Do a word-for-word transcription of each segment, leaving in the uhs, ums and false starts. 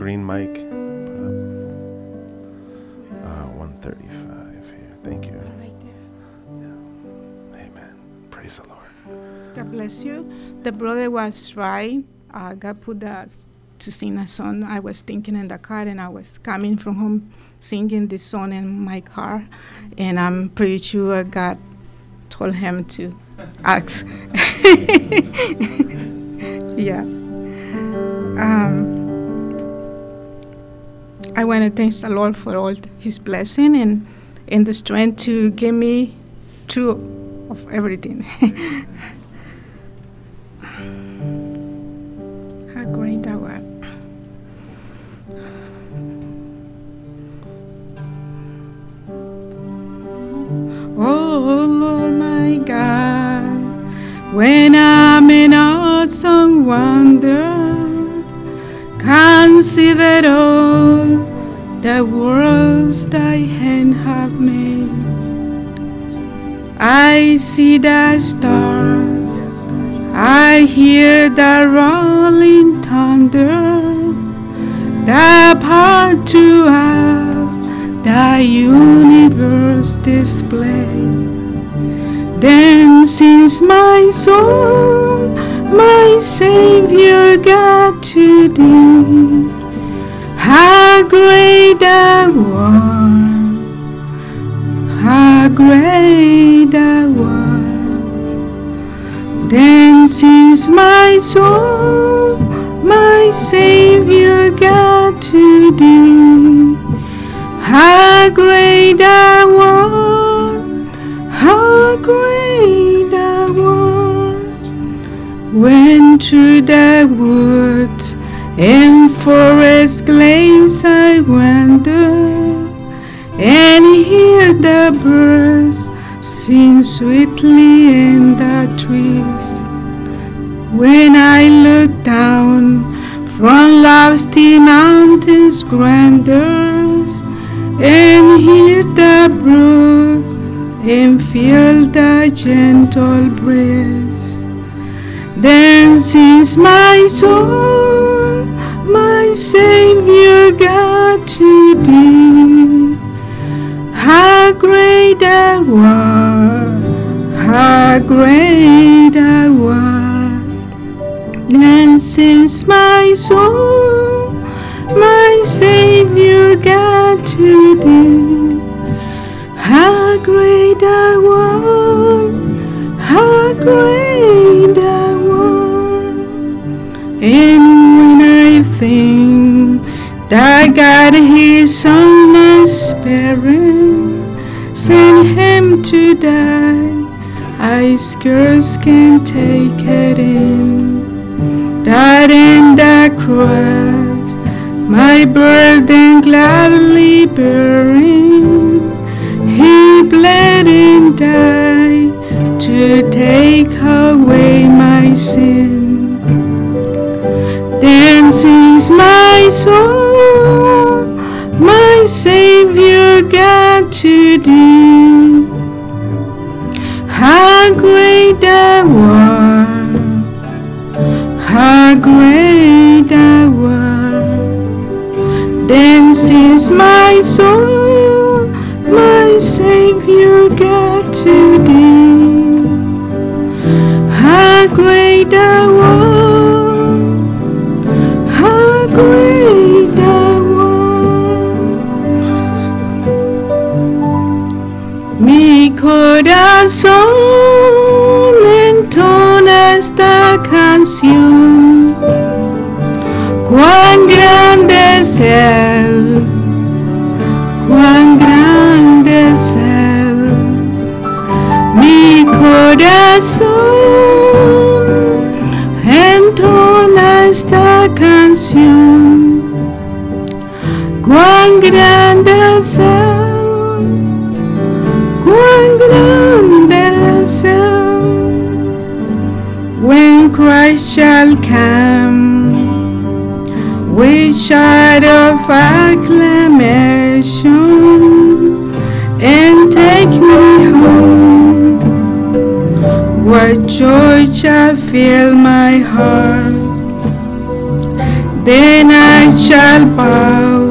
green mic. Uh, one thirty-five here. Thank you. Right there. Amen. Praise the Lord. God bless you. The brother was right. Uh, God put us to sing a song. I was thinking in the car, and I was coming from home singing this song in my car, and I'm pretty sure God told him to ask. Yeah. Um, I want to thank the Lord for all His blessing and and the strength to get me through of everything. How great thou art. Oh Lord my God, when I'm in awesome wonder, consider all the worlds thy hand have made. I see the stars, I hear the rolling thunder, the part throughout the universe display. Then sings my soul, my Savior God, to thee. How great thou art, how great thou art. Then sings my soul, my Savior God, to thee. How great thou art, how great thou art. When through the woods and forest glades I wander, and hear the birds sing sweetly in the trees. When I look down from lofty mountains' grandeurs, and hear the brook and feel the gentle breeze, then sings my soul, my Savior God, to thee. How great thou art, how great thou art. Then sings my soul, my Savior God, to thee. How great thou art, how great thou art. And when I think that God His Son is sparing, sent Him to die, I scarce can take it in. That in the cross, my burden gladly bearing, He bled and died to take away my sin. Then sings my soul, my Savior God, to thee. How great thou art, how great thou art. Then sings my soul, my Savior God, to thee. How great thou art, how great thou art. Mi corazón entona esta canción. Cuán grande es Él, cuán grande es Él. Mi corazón entona esta canción. Cuán grande es Él, cuán grande es Él. When Christ shall come with shout of acclamation and take me home, what joy shall fill my heart. Then I shall bow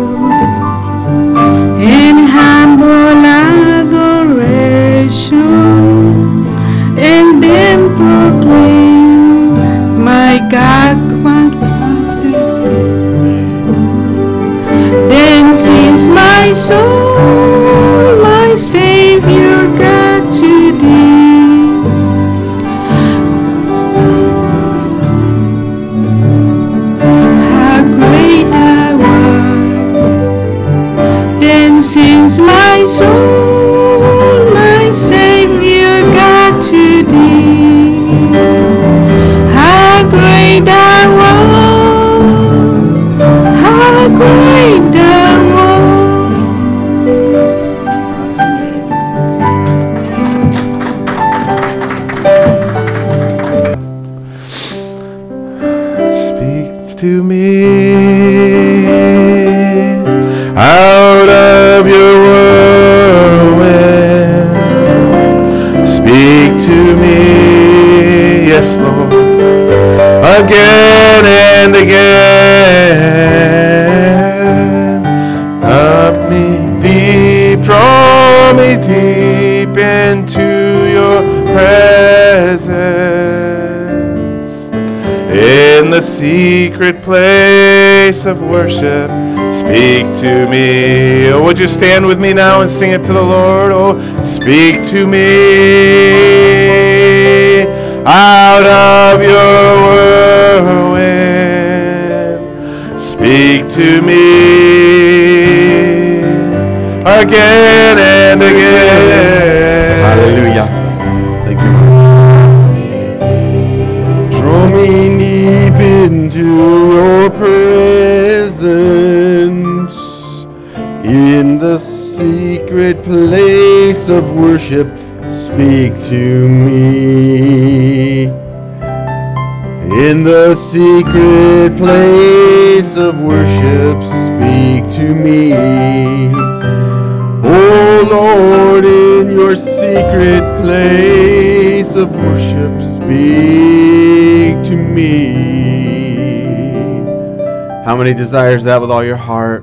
in humble adoration, and then proclaim, my God, what wonders. Then sings my soul, my Savior God, to thee. How great thou art. Then sings my soul, my Savior God, to thee. How great thou art. How great thou art. Speak to me out of your whirlwind. Speak to me, yes, Lord, again and again. Up me deep, draw me deep into your presence. In the secret place of worship, speak to me. Oh, would you stand with me now and sing it to the Lord? Oh, speak to me out of your whirlwind. Speak to me again and again. Hallelujah. Thank you. Draw me deep into your presence. In the secret place of worship, speak to me. In the secret place of worship, speak to me. Oh Lord, in your secret place of worship, speak to me. How many desires that with all your heart?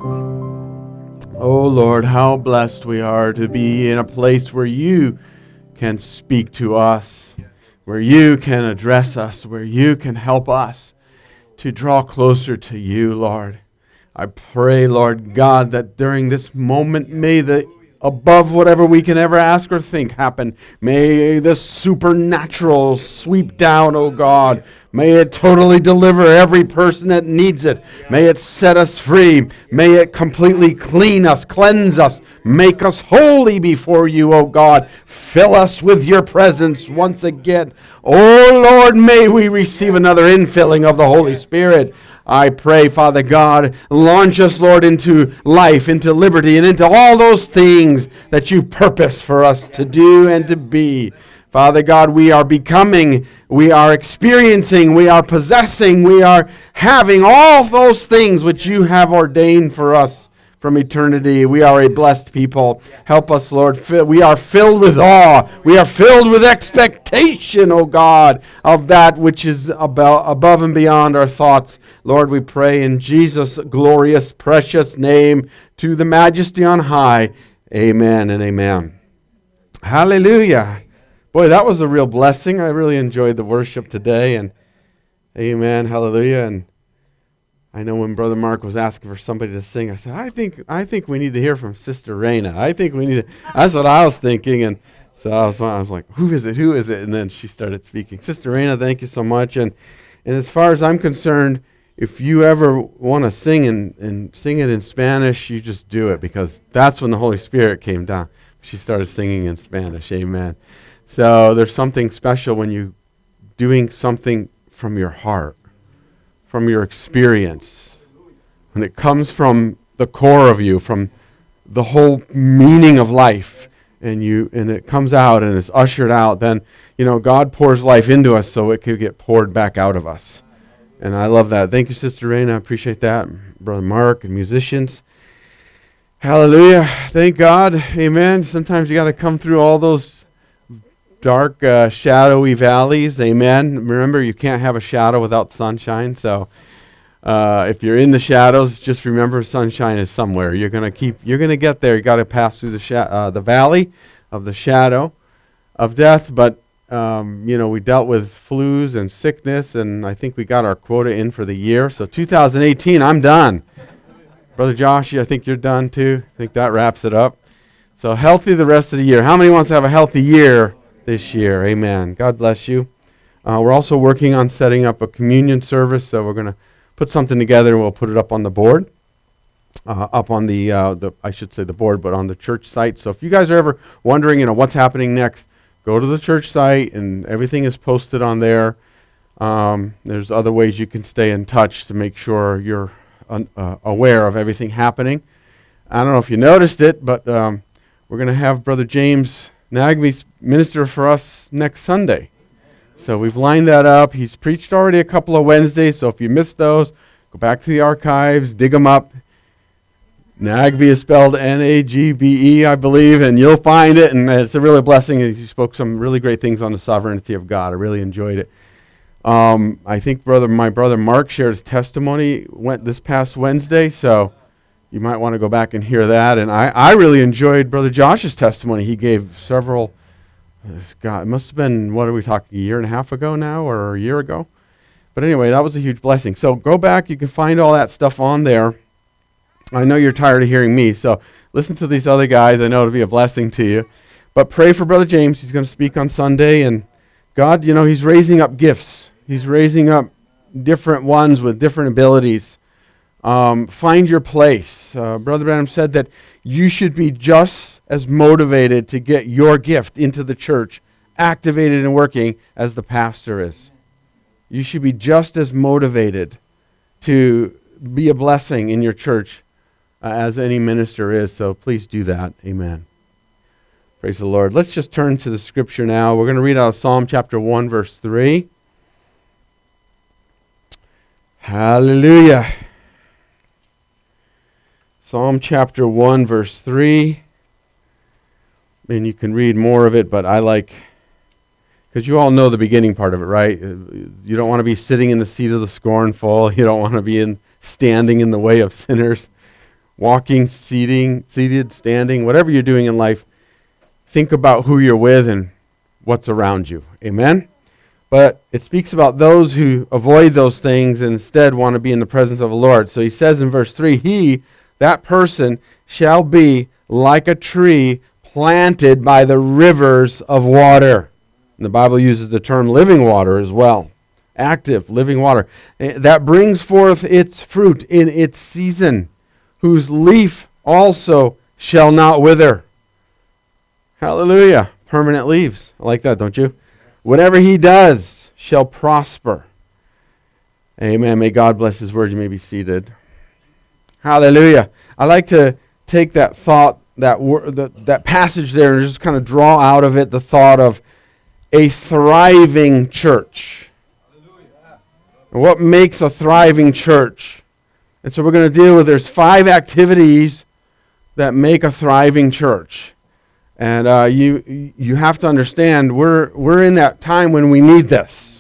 Oh Lord, how blessed we are to be in a place where you can speak to us, where you can address us, where you can help us to draw closer to you, Lord. I pray, Lord God, that during this moment, may the above whatever we can ever ask or think happen. May the supernatural sweep down, oh God. May it totally deliver every person that needs it. May it set us free. May it completely clean us, cleanse us, make us holy before you, oh God. Fill us with your presence once again. Oh Lord, may we receive another infilling of the Holy Spirit. I pray, Father God, launch us, Lord, into life, into liberty, and into all those things that you purpose for us to do and to be. Father God, we are becoming, we are experiencing, we are possessing, we are having all those things which you have ordained for us from eternity. We are a blessed people. Help us, Lord. We are filled with awe. We are filled with expectation, O God, of that which is above and beyond our thoughts. Lord, we pray in Jesus' glorious, precious name, to the majesty on high. Amen and amen. Hallelujah. Boy, that was a real blessing. I really enjoyed the worship today. And amen, hallelujah. And I know when Brother Mark was asking for somebody to sing, I said, I think I think we need to hear from Sister Raina. I think we need to. That's what I was thinking. And so I was, I was like, who is it? Who is it? And then she started speaking. Sister Raina, thank you so much. And and as far as I'm concerned, if you ever want to sing and, and sing it in Spanish, you just do it, because that's when the Holy Spirit came down. She started singing in Spanish. Amen. So there's something special when you doing something from your heart, from your experience, when it comes from the core of you, from the whole meaning of life, and you and it comes out and it's ushered out, then you know God pours life into us so it could get poured back out of us. And I love that. Thank you, Sister Raina. I appreciate that. Brother Mark and musicians. Hallelujah. Thank God. Amen. Sometimes you got to come through all those dark, uh, shadowy valleys. Amen. Remember, you can't have a shadow without sunshine. So Uh, if you're in the shadows, just remember sunshine is somewhere. You're gonna keep. You're gonna get there. You got to pass through the sha- uh, the valley of the shadow of death. But um, you know, we dealt with flus and sickness, and I think we got our quota in for the year. So two thousand eighteen, I'm done. Brother Josh, I think you're done too. I think that wraps it up. So healthy the rest of the year. How many wants to have a healthy year this year? Amen. God bless you. Uh, we're also working on setting up a communion service, so we're going to put something together and we'll put it up on the board, uh, up on the, uh, the, I should say the board, but on the church site. So if you guys are ever wondering, you know, what's happening next, go to the church site and everything is posted on there. Um, there's other ways you can stay in touch to make sure you're un- uh, aware of everything happening. I don't know if you noticed it, but um, we're going to have Brother James Nagby minister for us next Sunday. So we've lined that up. He's preached already a couple of Wednesdays, so if you missed those, go back to the archives, dig them up. Nagby is spelled N A G B E, I believe, and you'll find it, and it's a really blessing. He spoke some really great things on the sovereignty of God. I really enjoyed it. Um, I think brother, my brother Mark shared his testimony went this past Wednesday, so you might want to go back and hear that. And I, I really enjoyed Brother Josh's testimony. He gave several... God, it must have been, what are we talking, a year and a half ago now, or a year ago? But anyway, that was a huge blessing. So go back. You can find all that stuff on there. I know you're tired of hearing me, so listen to these other guys. I know it'll be a blessing to you. But pray for Brother James. He's going to speak on Sunday. And God, you know, he's raising up gifts. He's raising up different ones with different abilities. Um, find your place. Uh, Brother Branham said that you should be just as motivated to get your gift into the church, activated and working, as the pastor is. You should be just as motivated to be a blessing in your church uh, as any minister is. So please do that. Amen. Praise the Lord. Let's just turn to the scripture now. We're going to read out of Psalm chapter one, verse three. Hallelujah. Psalm chapter one, verse three. And you can read more of it, but I like, because you all know the beginning part of it, right? You don't want to be sitting in the seat of the scornful. You don't want to be in standing in the way of sinners. Walking, seating, seated, standing, whatever you're doing in life, think about who you're with and what's around you. Amen? But it speaks about those who avoid those things and instead want to be in the presence of the Lord. So he says in verse three, he, that person, shall be like a tree planted by the rivers of water. And the Bible uses the term living water as well. Active, living water. That brings forth its fruit in its season, whose leaf also shall not wither. Hallelujah. Permanent leaves. I like that, don't you? Whatever he does shall prosper. Amen. May God bless his word. You may be seated. Hallelujah. I like to take that thought, that wor- the, that passage there, and just kind of draw out of it the thought of a thriving church. And what makes a thriving church? And so we're going to deal with, there's five activities that make a thriving church. And uh, you you have to understand, we're we're in that time when we need this.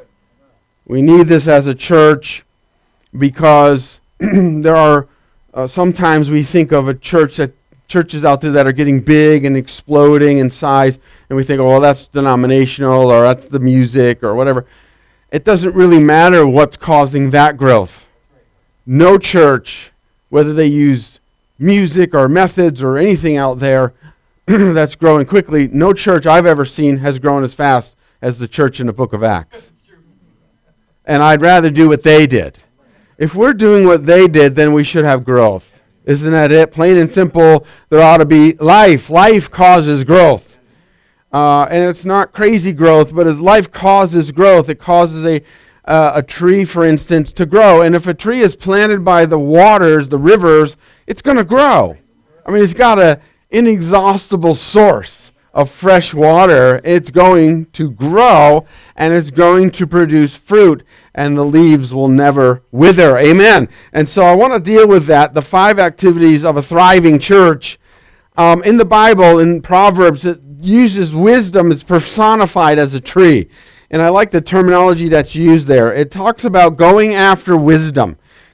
We need this as a church because there are, uh, sometimes we think of a church that churches out there that are getting big and exploding in size, and we think, oh, well, that's denominational, or that's the music, or whatever. It doesn't really matter what's causing that growth. No church, whether they use music or methods or anything out there that's growing quickly, no church I've ever seen has grown as fast as the church in the book of Acts. And I'd rather do what they did. If we're doing what they did, then we should have growth. Isn't that it? Plain and simple, there ought to be life. Life causes growth. Uh, and it's not crazy growth, but as life causes growth, it causes a, uh, a tree, for instance, to grow. And if a tree is planted by the waters, the rivers, it's going to grow. I mean, it's got an inexhaustible source of fresh water. It's going to grow, and it's going to produce fruit, and the leaves will never wither. Amen. And so I want to deal with that, the five activities of a thriving church. Um, in the Bible, in Proverbs, it uses wisdom as personified as a tree. And I like the terminology that's used there. It talks about going after wisdom.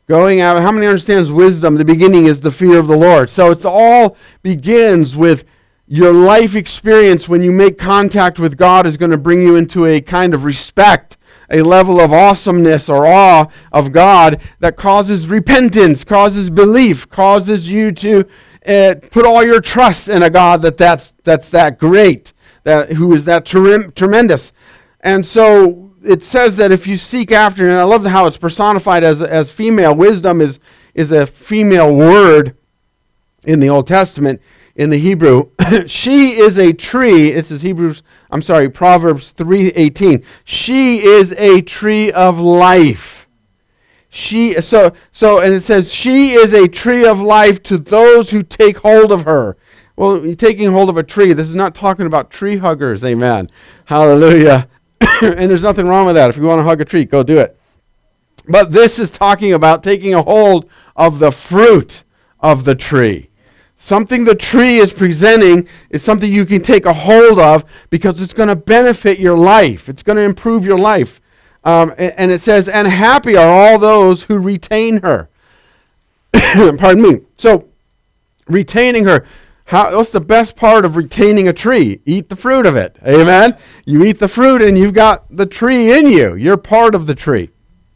Going out, how many understands wisdom? The beginning is the fear of the Lord. So it's all begins with your life experience when you make contact with God is going to bring you into a kind of respect, a level of awesomeness or awe of God that causes repentance, causes belief, causes you to uh, put all your trust in a God that that's, that's that great, that who is that ter- tremendous. And so it says that if you seek after, and I love how it's personified as as female. Wisdom is is a female word in the Old Testament. In the Hebrew, she is a tree. This is Hebrews. I'm sorry, Proverbs three eighteen. She is a tree of life. She so so, and it says she is a tree of life to those who take hold of her. Well, you're taking hold of a tree. This is not talking about tree huggers. Amen. Hallelujah. And there's nothing wrong with that. If you want to hug a tree, go do it. But this is talking about taking a hold of the fruit of the tree. Something the tree is presenting is something you can take a hold of because it's going to benefit your life. It's going to improve your life. Um, and, and it says, and happy are all those who retain her. Pardon me. So, retaining her. How, what's the best part of retaining a tree? Eat the fruit of it. Amen? You eat the fruit and you've got the tree in you. You're part of the tree.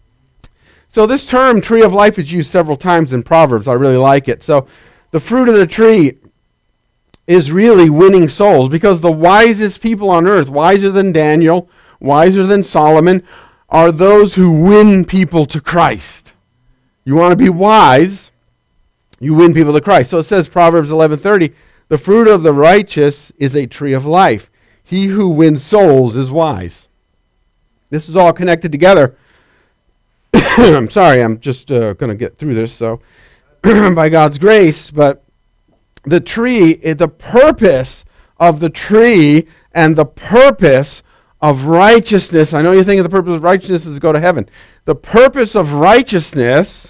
So this term, tree of life, is used several times in Proverbs. I really like it. So the fruit of the tree is really winning souls because the wisest people on earth, wiser than Daniel, wiser than Solomon, are those who win people to Christ. You want to be wise, you win people to Christ. So it says, Proverbs eleven thirty, the fruit of the righteous is a tree of life. He who wins souls is wise. This is all connected together. I'm sorry, I'm just uh, going to get through this, so by God's grace, but the tree, the purpose of the tree and the purpose of righteousness, I know you think the purpose of righteousness is to go to heaven. The purpose of righteousness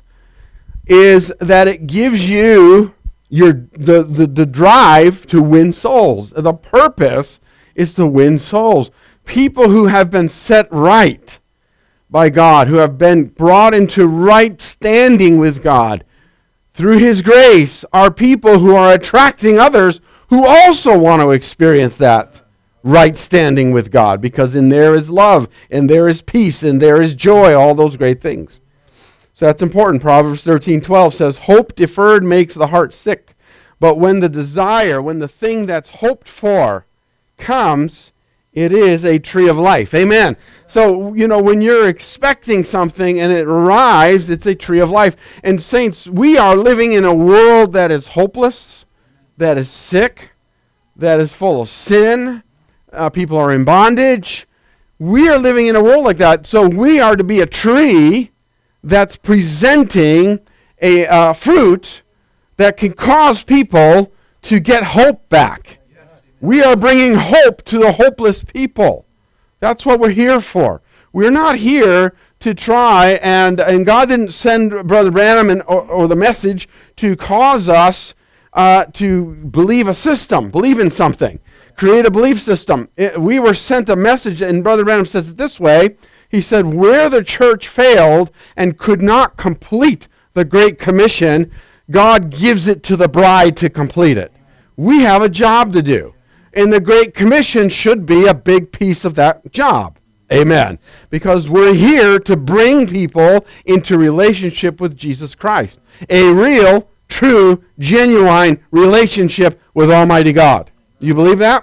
is that it gives you your the, the, the drive to win souls. The purpose is to win souls. People who have been set right by God, who have been brought into right standing with God through His grace, are people who are attracting others who also want to experience that right standing with God, because in there is love, and there is peace, and there is joy, all those great things. So that's important. Proverbs thirteen twelve says, hope deferred makes the heart sick, but when the desire, when the thing that's hoped for comes, it is a tree of life. Amen. So, you know, when you're expecting something and it arrives, it's a tree of life. And saints, we are living in a world that is hopeless, that is sick, that is full of sin. Uh, people are in bondage. We are living in a world like that. So we are to be a tree that's presenting a uh, fruit that can cause people to get hope back. We are bringing hope to the hopeless people. That's what we're here for. We're not here to try, and, and God didn't send Brother Branham and, or, or the message to cause us uh, to believe a system, believe in something, create a belief system. It, we were sent a message, and Brother Branham says it this way. He said, where the church failed and could not complete the Great Commission, God gives it to the bride to complete it. We have a job to do. And the Great Commission should be a big piece of that job. Amen. Because we're here to bring people into relationship with Jesus Christ. A real, true, genuine relationship with Almighty God. You believe that?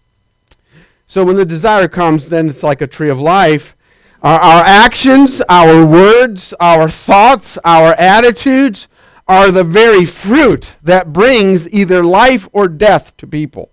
So when the desire comes, then it's like a tree of life. Our, our actions, our words, our thoughts, our attitudes are the very fruit that brings either life or death to people.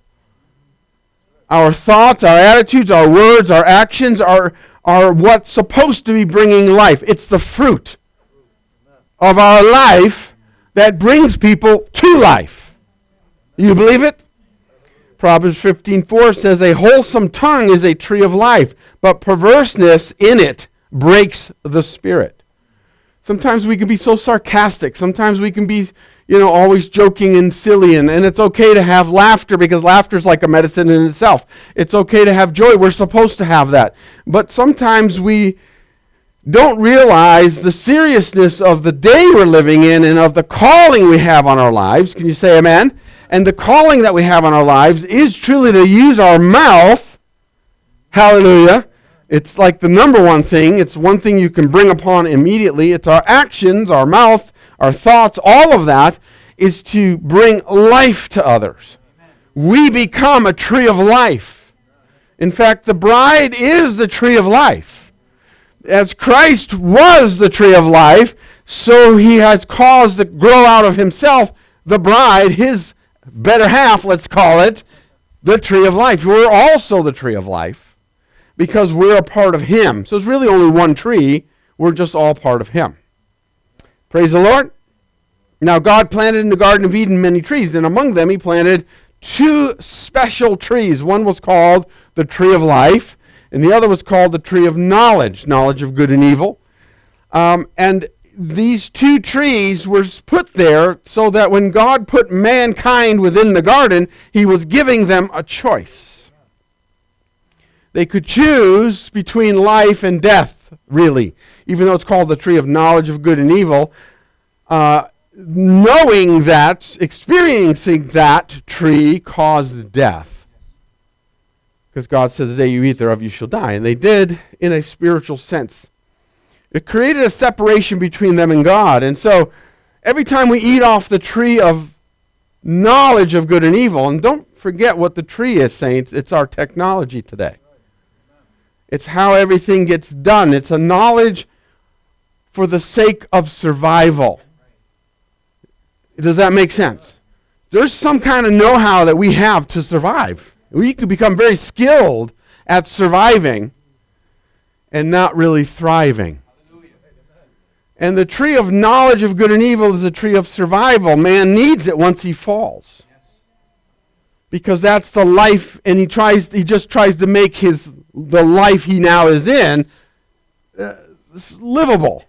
Our thoughts, our attitudes, our words, our actions are, are what's supposed to be bringing life. It's the fruit of our life that brings people to life. You believe it? Proverbs fifteen four says, a wholesome tongue is a tree of life, but perverseness in it breaks the spirit. Sometimes we can be so sarcastic. Sometimes we can be, you know, always joking and silly, and, and it's okay to have laughter because laughter is like a medicine in itself. It's okay to have joy. We're supposed to have that. But sometimes we don't realize the seriousness of the day we're living in and of the calling we have on our lives. Can you say amen? And the calling that we have on our lives is truly to use our mouth. Hallelujah. It's like the number one thing. It's one thing you can bring upon immediately. It's our actions, our mouth, our thoughts, all of that is to bring life to others. We become a tree of life. In fact, the bride is the tree of life. As Christ was the tree of life, so he has caused to grow out of himself the bride, his better half, let's call it, the tree of life. We're also the tree of life because we're a part of him. So it's really only one tree. We're just all part of him. Praise the Lord. Now God planted in the Garden of Eden many trees, and among them he planted two special trees. One was called the tree of life, and the other was called the tree of knowledge, knowledge of good and evil. Um, and these two trees were put there so that when God put mankind within the garden, he was giving them a choice. They could choose between life and death, really, even though it's called the tree of knowledge of good and evil. Uh, knowing that, experiencing that tree caused death. Because God says, the day you eat thereof, you shall die. And they did in a spiritual sense. It created a separation between them and God. And so every time we eat off the tree of knowledge of good and evil, and don't forget what the tree is, saints, it's our technology today. It's how everything gets done. It's a knowledge for the sake of survival. Does that make sense? There's some kind of know-how that we have to survive. We could become very skilled at surviving and not really thriving. And the tree of knowledge of good and evil is the tree of survival. Man needs it once he falls. Because that's the life, and he tries he just tries to make his the life he now is in uh, livable.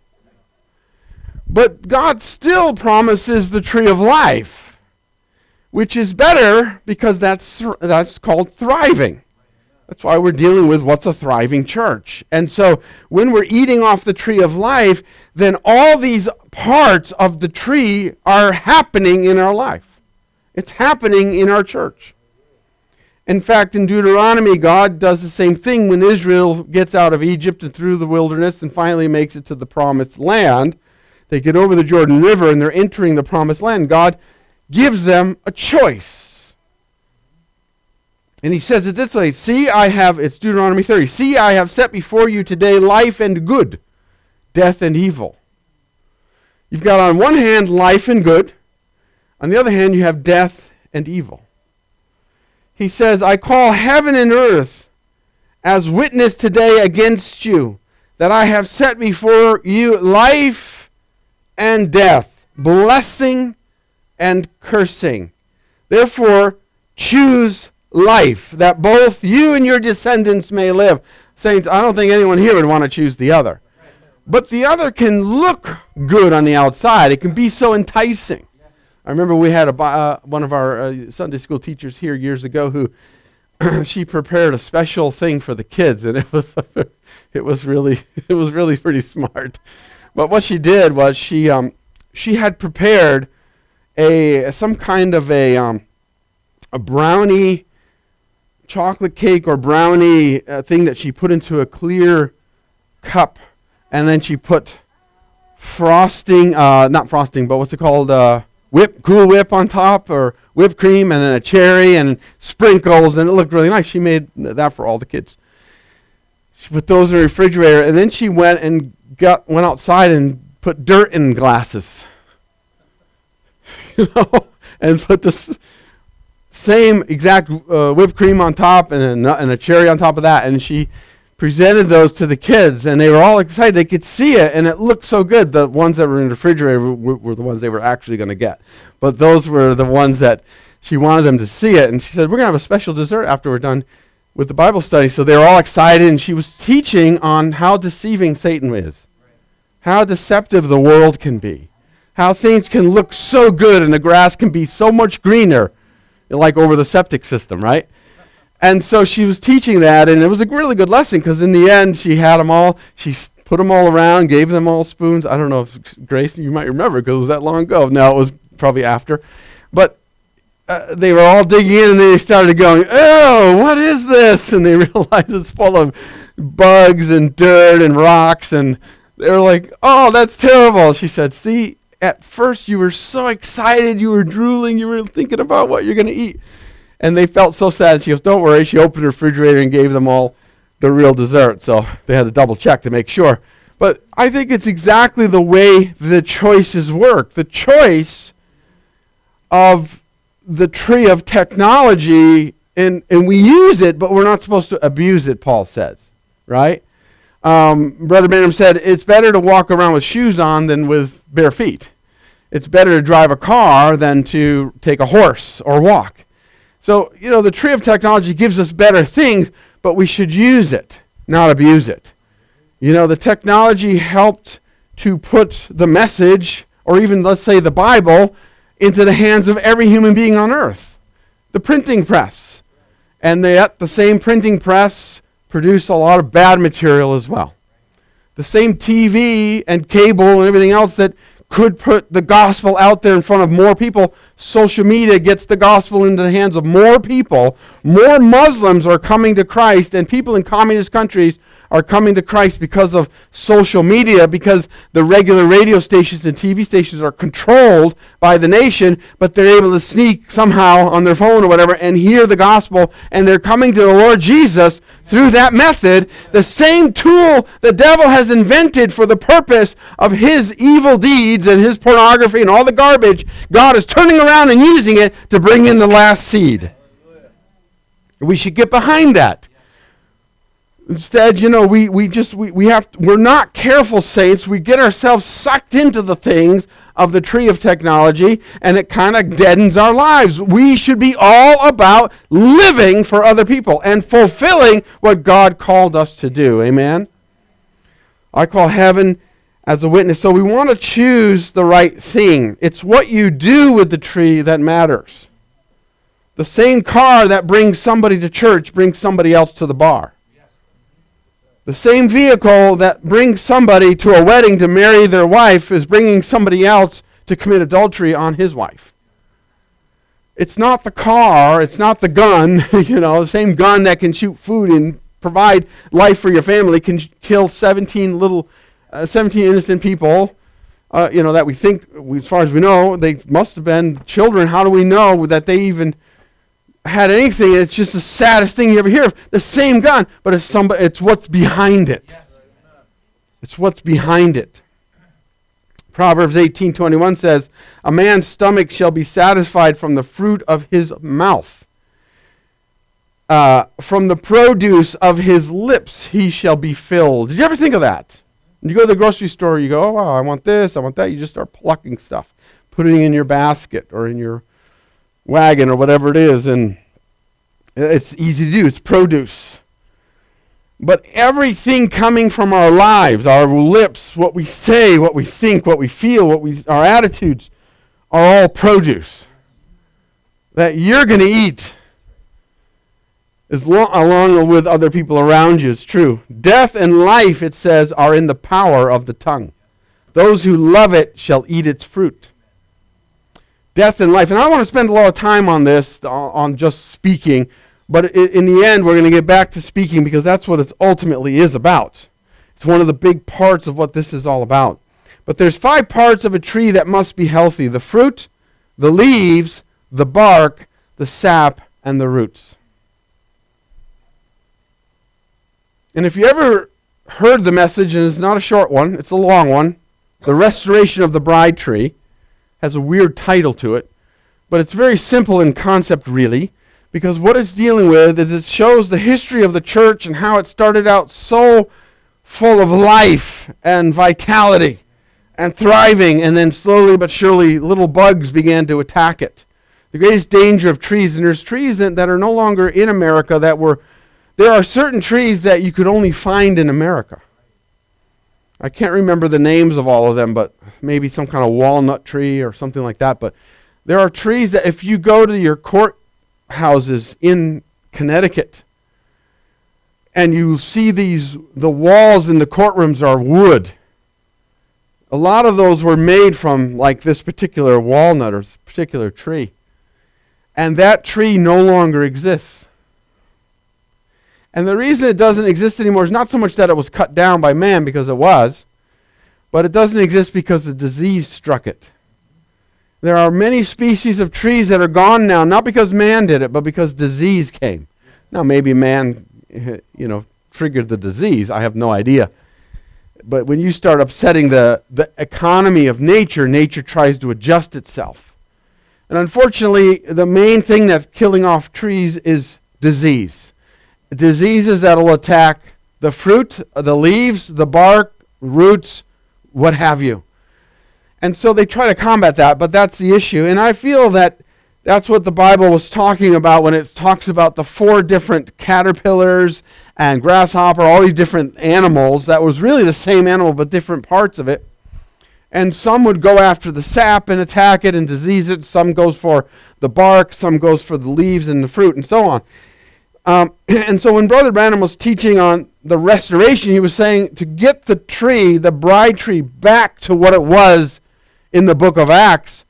But God still promises the tree of life, which is better because that's that's called thriving. That's why we're dealing with what's a thriving church. And so when we're eating off the tree of life, then all these parts of the tree are happening in our life. It's happening in our church. In fact, in Deuteronomy, God does the same thing when Israel gets out of Egypt and through the wilderness and finally makes it to the promised land. They get over the Jordan River and they're entering the promised land. God gives them a choice. And he says it this way, see, I have, it's Deuteronomy thirty, see, I have set before you today life and good, death and evil. You've got on one hand life and good, on the other hand you have death and evil. He says, I call heaven and earth as witness today against you, that I have set before you life and death, blessing and cursing. Therefore, choose life, that both you and your descendants may live. Saints, I don't think anyone here would want to choose the other. But the other can look good on the outside. It can be so enticing. I remember we had a uh, one of our uh, Sunday school teachers here years ago who she prepared a special thing for the kids, and it was it was really it was really pretty smart. But what she did was she um she had prepared a some kind of a um a brownie chocolate cake or brownie uh, thing that she put into a clear cup, and then she put frosting, uh, not frosting, but what's it called, uh, whip, Cool Whip on top, or whipped cream, and then a cherry and sprinkles, and it looked really nice. She made that for all the kids. She put those in the refrigerator, and then she went and got went outside and put dirt in glasses, you know, and put this same exact uh, whipped cream on top and a, nut and a cherry on top of that. And she presented those to the kids, and they were all excited. They could see it, and it looked so good. The ones that were in the refrigerator were, were the ones they were actually going to get. But those were the ones that she wanted them to see it. And she said, we're going to have a special dessert after we're done with the Bible study. So they were all excited, and she was teaching on how deceiving Satan is, how deceptive the world can be, how things can look so good and the grass can be so much greener, like over the septic system, right? And so she was teaching that, and it was a really good lesson because in the end she had them all. She put them all around, gave them all spoons. I don't know if, Grace, you might remember because it was that long ago. No, it was probably after. But uh, they were all digging in, and they started going, oh, what is this? And they realized it's full of bugs and dirt and rocks, and they were like, oh, that's terrible. She said, see, at first you were so excited, you were drooling, you were thinking about what you're going to eat. And they felt so sad. She goes, don't worry. She opened her refrigerator and gave them all the real dessert. So they had to double check to make sure. But I think it's exactly the way the choices work. The choice of the tree of technology, and, and we use it, but we're not supposed to abuse it, Paul says, right? Um, Brother Branham said, it's better to walk around with shoes on than with bare feet. It's better to drive a car than to take a horse or walk. So, you know, the tree of technology gives us better things, but we should use it, not abuse it. You know, the technology helped to put the message, or even, let's say, the Bible, into the hands of every human being on earth. The printing press. And they, at the same printing press, produce a lot of bad material as well. The same T V and cable and everything else that could put the gospel out there in front of more people, social media gets the gospel into the hands of more people. More Muslims are coming to Christ, and people in communist countries are coming to Christ because of social media, because the regular radio stations and T V stations are controlled by the nation, but they're able to sneak somehow on their phone or whatever and hear the gospel, and they're coming to the Lord Jesus through that method. The same tool the devil has invented for the purpose of his evil deeds and his pornography and all the garbage, God is turning around and using it to bring in the last seed. We should get behind that. Instead, you know, we, we just, we, we have, to, we're not careful, saints. We get ourselves sucked into the things of the tree of technology, and it kind of deadens our lives. We should be all about living for other people and fulfilling what God called us to do. Amen? I call heaven as a witness. So we want to choose the right thing. It's what you do with the tree that matters. The same car that brings somebody to church brings somebody else to the bar. The same vehicle that brings somebody to a wedding to marry their wife is bringing somebody else to commit adultery on his wife. It's not the car, it's not the gun, you know, the same gun that can shoot food and provide life for your family can kill seventeen little, uh, seventeen innocent people, uh, you know, that we think, as far as we know, they must have been children. How do we know that they even had anything? It's just the saddest thing you ever hear of. The same gun, but it's somebody. It's what's behind it. Yes. It's what's behind it. Proverbs eighteen twenty-one says, "A man's stomach shall be satisfied from the fruit of his mouth. Uh, from the produce of his lips he shall be filled." Did you ever think of that? When you go to the grocery store, you go, "Oh, wow, I want this, I want that." You just start plucking stuff, putting it in your basket or in your wagon or whatever it is, and it's easy to do. It's produce. But everything coming from our lives, our lips, what we say, what we think, what we feel, what we, our attitudes, are all produce that you're going to eat as lo- along with other people around you. It's true. Death and life, it says, are in the power of the tongue. Those who love it shall eat its fruit. Death and life. And I want to spend a lot of time on this, on just speaking, but in the end, we're going to get back to speaking because that's what it ultimately is about. It's one of the big parts of what this is all about. But there's five parts of a tree that must be healthy: the fruit, the leaves, the bark, the sap, and the roots. And if you ever heard the message, and it's not a short one, it's a long one, The Restoration of the Bride Tree, has a weird title to it, but it's very simple in concept, really, because what it's dealing with is it shows the history of the church and how it started out so full of life and vitality and thriving, and then slowly but surely little bugs began to attack it. The greatest danger of trees, and there's trees that, that are no longer in America that were, there are certain trees that you could only find in America. I can't remember the names of all of them, but maybe some kind of walnut tree or something like that. But there are trees that if you go to your courthouses in Connecticut and you see these, the walls in the courtrooms are wood. A lot of those were made from like this particular walnut or this particular tree. And that tree no longer exists. And the reason it doesn't exist anymore is not so much that it was cut down by man, because it was, but it doesn't exist because the disease struck it. There are many species of trees that are gone now, not because man did it, but because disease came. Now maybe man, you know, triggered the disease. I have no idea. But when you start upsetting the, the economy of nature, nature tries to adjust itself. And unfortunately, the main thing that's killing off trees is disease. Diseases that will attack the fruit, the leaves, the bark, roots, what have you. And so they try to combat that, but that's the issue. And I feel that that's what the Bible was talking about when it talks about the four different caterpillars and grasshopper, all these different animals. That was really the same animal, but different parts of it. And some would go after the sap and attack it and disease it. Some goes for the bark, some goes for the leaves and the fruit, and so on. Um, and so when Brother Branham was teaching on the restoration, he was saying to get the tree, the bride tree, back to what it was in the book of Acts,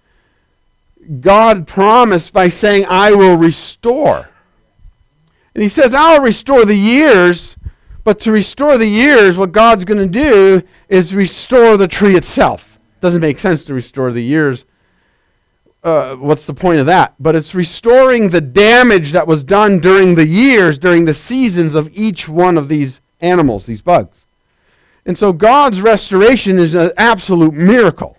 God promised by saying, I will restore. And he says, I'll restore the years, but to restore the years, what God's going to do is restore the tree itself. Doesn't make sense to restore the years. Uh, what's the point of that? But it's restoring the damage that was done during the years, during the seasons of each one of these animals, these bugs. And so God's restoration is an absolute miracle.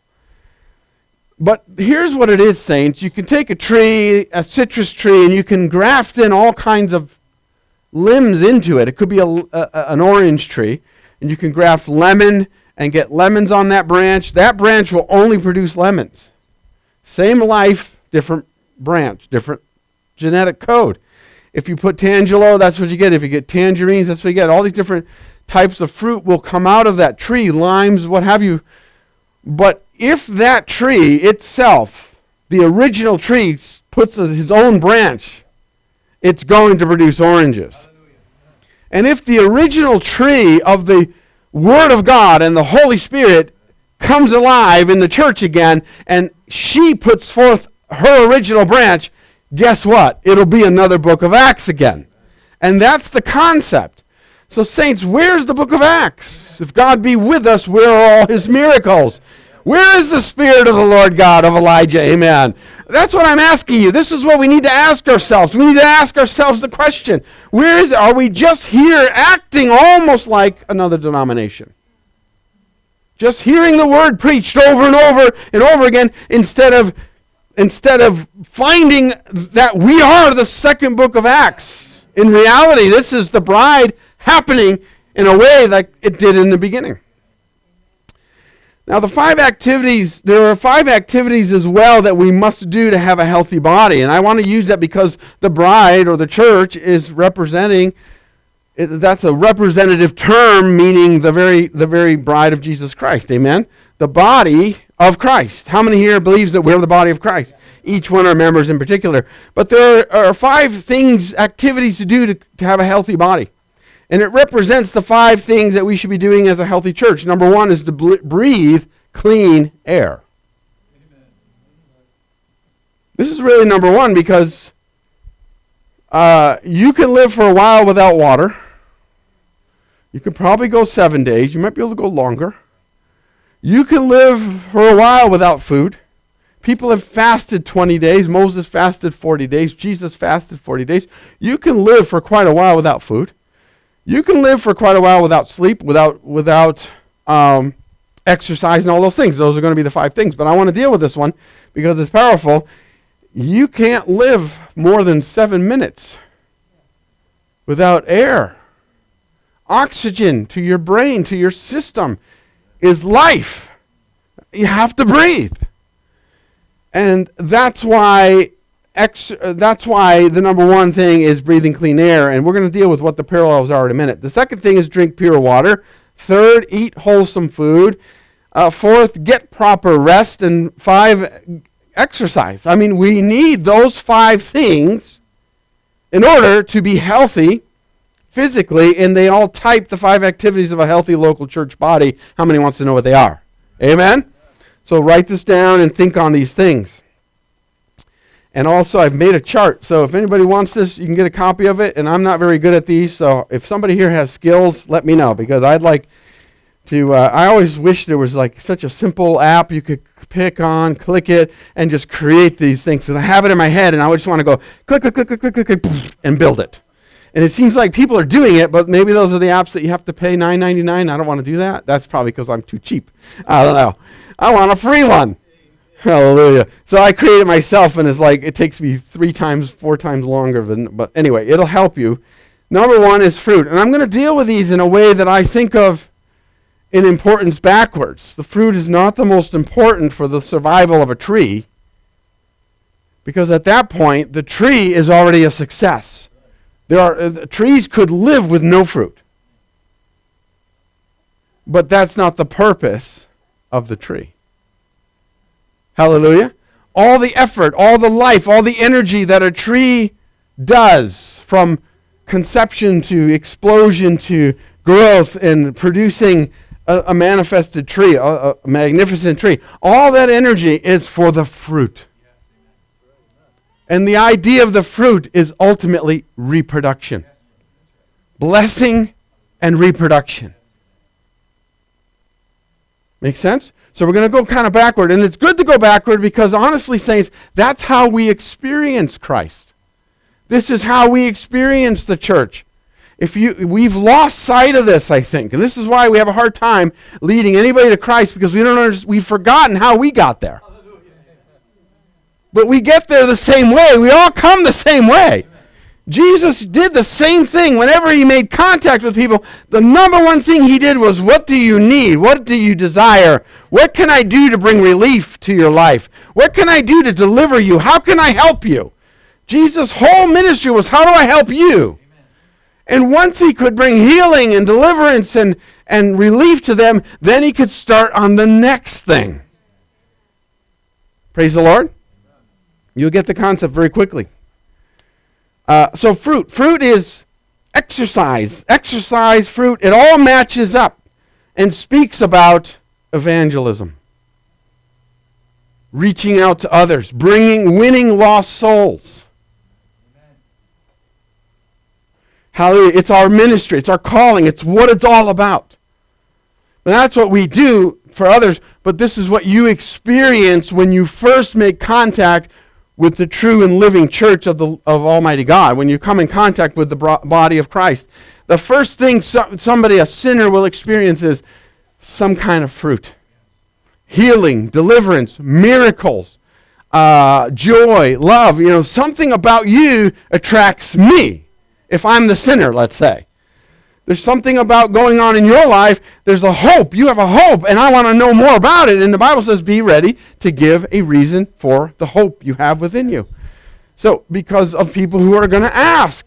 But here's what it is, saints. You can take a tree, a citrus tree, and you can graft in all kinds of limbs into it. It could be a, a, an orange tree, and you can graft lemon and get lemons on that branch. That branch will only produce lemons. Same life, different branch, different genetic code. If you put tangelo, that's what you get. If you get tangerines, that's what you get. All these different types of fruit will come out of that tree, limes, what have you. But if that tree itself, the original tree, puts his own branch, it's going to produce oranges. And if the original tree of the Word of God and the Holy Spirit comes alive in the church again, and she puts forth her original branch, guess what? It'll be another book of Acts again. And that's the concept. So saints, where's the book of Acts? If God be with us, where are all his miracles? Where is the Spirit of the Lord God of Elijah? Amen. That's what I'm asking you. This is what we need to ask ourselves. We need to ask ourselves the question, where is it? Are we just here acting almost like another denomination? Just hearing the word preached over and over and over again instead of instead of finding that we are the second book of Acts. In reality, this is the bride happening in a way like it did in the beginning. Now, the five activities, there are five activities as well that we must do to have a healthy body. And I want to use that because the bride or the church is representing, that's a representative term, meaning the very the very bride of Jesus Christ. Amen? The body of Christ. How many here believes that we're the body of Christ? Each one are members in particular. But there are five things, activities to do to, to have a healthy body. And it represents the five things that we should be doing as a healthy church. Number one is to bl- breathe clean air. Amen. This is really number one because uh, you can live for a while without water. You can probably go seven days. You might be able to go longer. You can live for a while without food. People have fasted twenty days. Moses fasted forty days. Jesus fasted forty days. You can live for quite a while without food. You can live for quite a while without sleep, without without um, exercise and all those things. Those are going to be the five things. But I want to deal with this one because it's powerful. You can't live more than seven minutes without air. Oxygen to your brain, to your system is life. You have to breathe. And that's why Ex- uh, that's why the number one thing is breathing clean air, and we're going to deal with what the parallels are in a minute. The second thing is drink pure water. Third, eat wholesome food. Uh, fourth, get proper rest. And five, exercise. I mean, we need those five things in order to be healthy physically, and they all type the five activities of a healthy local church body. How many wants to know what they are? Amen? So write this down and think on these things. And also, I've made a chart. So if anybody wants this, you can get a copy of it. And I'm not very good at these, so if somebody here has skills, let me know, because I'd like to, uh, I always wish there was like such a simple app you could pick on, click it, and just create these things. Because I have it in my head, and I just want to go click, click, click, click, click, click, click, and build it. And it seems like people are doing it, but maybe those are the apps that you have to pay nine ninety-nine. I don't want to do that. That's probably because I'm too cheap. I don't know. I want a free one. Hallelujah. So I created myself, and it's like it takes me three times, four times longer than, but anyway, it'll help you. Number one is fruit. And I'm going to deal with these in a way that I think of in importance backwards. The fruit is not the most important for the survival of a tree, because at that point, the tree is already a success. There are uh, trees could live with no fruit. But that's not the purpose of the tree. Hallelujah. All the effort, all the life, all the energy that a tree does, from conception to explosion to growth and producing a, a manifested tree, a, a magnificent tree, all that energy is for the fruit. And the idea of the fruit is ultimately reproduction. Blessing and reproduction. Make sense? So we're going to go kind of backward. And it's good to go backward because honestly, saints, that's how we experience Christ. This is how we experience the church. If you, we've lost sight of this, I think. And this is why we have a hard time leading anybody to Christ, because we don't understand, we've forgotten how we got there. But we get there the same way. We all come the same way. Jesus did the same thing. Whenever he made contact with people, the number one thing he did was, what do you need? What do you desire? What can I do to bring relief to your life? What can I do to deliver you? How can I help you? Jesus' whole ministry was, how do I help you? And once he could bring healing and deliverance and, and relief to them, then he could start on the next thing. Praise the Lord. You'll get the concept very quickly. Uh, so fruit. Fruit is exercise. Exercise, fruit. It all matches up and speaks about evangelism. Reaching out to others. Bringing, winning lost souls. Amen. Hallelujah. It's our ministry. It's our calling. It's what it's all about. And that's what we do for others. But this is what you experience when you first make contact with the true and living church of the of Almighty God, when you come in contact with the bro- body of Christ. The first thing so, somebody, a sinner, will experience is some kind of fruit. Healing, deliverance, miracles, uh, joy, love. You know, something about you attracts me, if I'm the sinner, let's say. There's something about going on in your life. There's a hope. You have a hope, and I want to know more about it. And the Bible says, be ready to give a reason for the hope you have within you. So, because of people who are going to ask.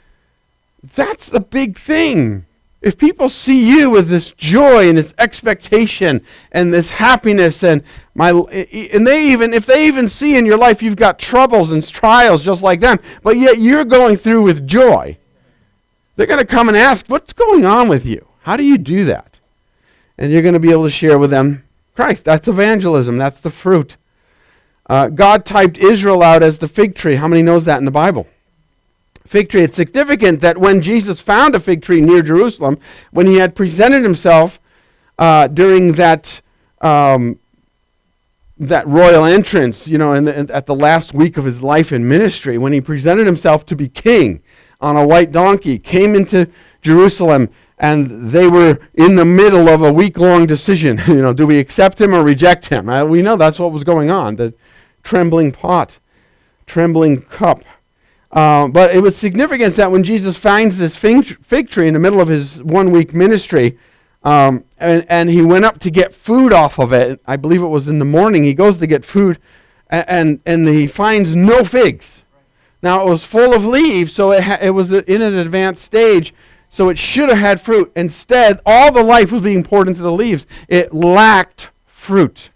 That's the big thing. If people see you with this joy and this expectation and this happiness, and my, and they even, if they even see in your life you've got troubles and trials just like them, but yet you're going through with joy, they're going to come and ask, what's going on with you? How do you do that? And you're going to be able to share with them Christ. That's evangelism. That's the fruit. Uh, God typed Israel out as the fig tree. How many knows that in the Bible? Fig tree. It's significant that when Jesus found a fig tree near Jerusalem, when he had presented himself uh, during that um, that royal entrance, you know, in the, in, at the last week of his life in ministry, when he presented himself to be king on a white donkey, came into Jerusalem, and they were in the middle of a week-long decision. You know, do we accept him or reject him? Uh, we know that's what was going on, the trembling pot, trembling cup. Uh, but it was significant that when Jesus finds this fig, fig tree in the middle of his one-week ministry, um, and, and he went up to get food off of it, I believe it was in the morning, he goes to get food, and, and, and he finds no figs. Now, it was full of leaves, so it, ha- it was in an advanced stage, so it should have had fruit. Instead, all the life was being poured into the leaves. It lacked fruit.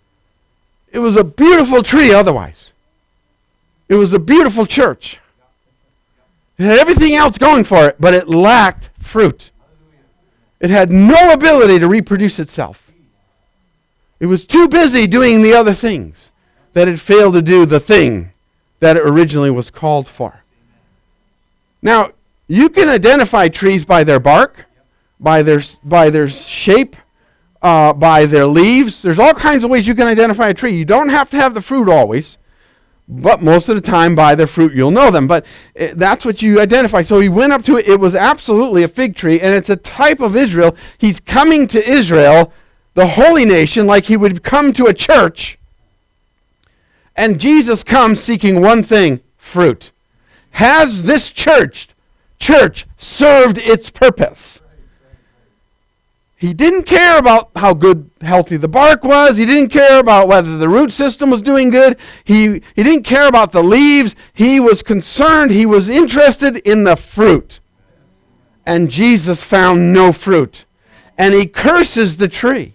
It was a beautiful tree otherwise. It was a beautiful church. It had everything else going for it, but it lacked fruit. It had no ability to reproduce itself. It was too busy doing the other things that it failed to do the thing that it originally was called for. Now, you can identify trees by their bark, by their by their shape, uh, by their leaves. There's all kinds of ways you can identify a tree. You don't have to have the fruit always, but most of the time by their fruit you'll know them. But it, that's what you identify. So he went up to it. It was absolutely a fig tree, and it's a type of Israel. He's coming to Israel, the holy nation, like he would come to a church. And Jesus comes seeking one thing, fruit. Has this church, church served its purpose? He didn't care about how good, healthy the bark was. He didn't care about whether the root system was doing good. He, he didn't care about the leaves. He was concerned. He was interested in the fruit. And Jesus found no fruit. And he curses the tree.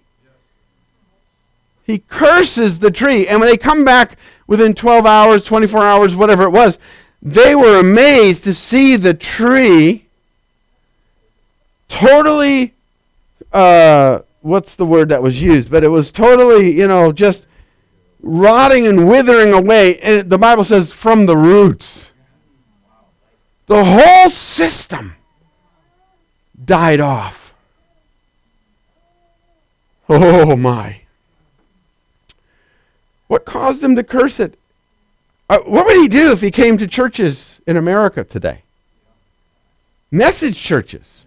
He curses the tree. And when they come back within twelve hours, twenty-four hours, whatever it was, they were amazed to see the tree totally, uh, what's the word that was used? But it was totally, you know, just rotting and withering away. And the Bible says from the roots. The whole system died off. Oh my. What caused him to curse it? Uh, what would he do if he came to churches in America today? Message churches.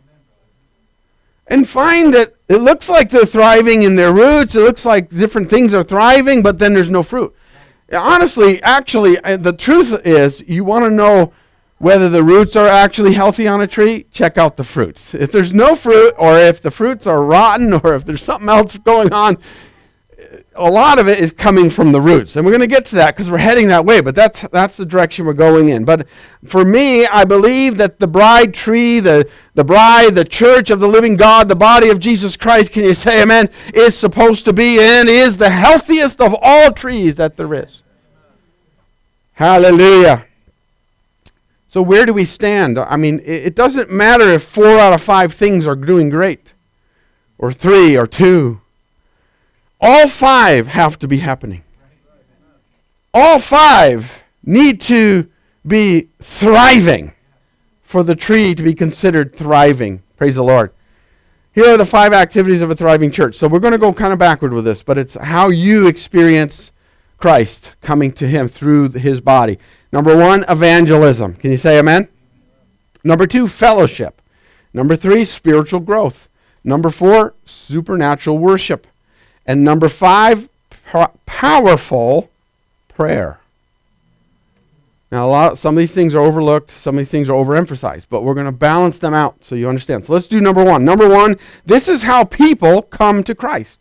And find that it looks like they're thriving in their roots. It looks like different things are thriving, but then there's no fruit. Honestly, actually, uh, the truth is, you want to know whether the roots are actually healthy on a tree, check out the fruits. If there's no fruit, or if the fruits are rotten, or if there's something else going on, a lot of it is coming from the roots. And we're going to get to that because we're heading that way, but that's that's the direction we're going in. But for me, I believe that the bride tree, the, the bride, the church of the living God, the body of Jesus Christ, can you say amen, is supposed to be and is the healthiest of all trees that there is. Hallelujah. So where do we stand? I mean, it, it doesn't matter if four out of five things are doing great, or three, or two. All five have to be happening. All five need to be thriving for the tree to be considered thriving. Praise the Lord. Here are the five activities of a thriving church. So we're going to go kind of backward with this, but it's how you experience Christ coming to him through his body. Number one, evangelism. Can you say amen? Number two, fellowship. Number three, spiritual growth. Number four, supernatural worship. And number five, po- powerful prayer. Now, a lot, some of these things are overlooked, some of these things are overemphasized, but we're going to balance them out so you understand. So let's do number one. Number one, this is how people come to Christ.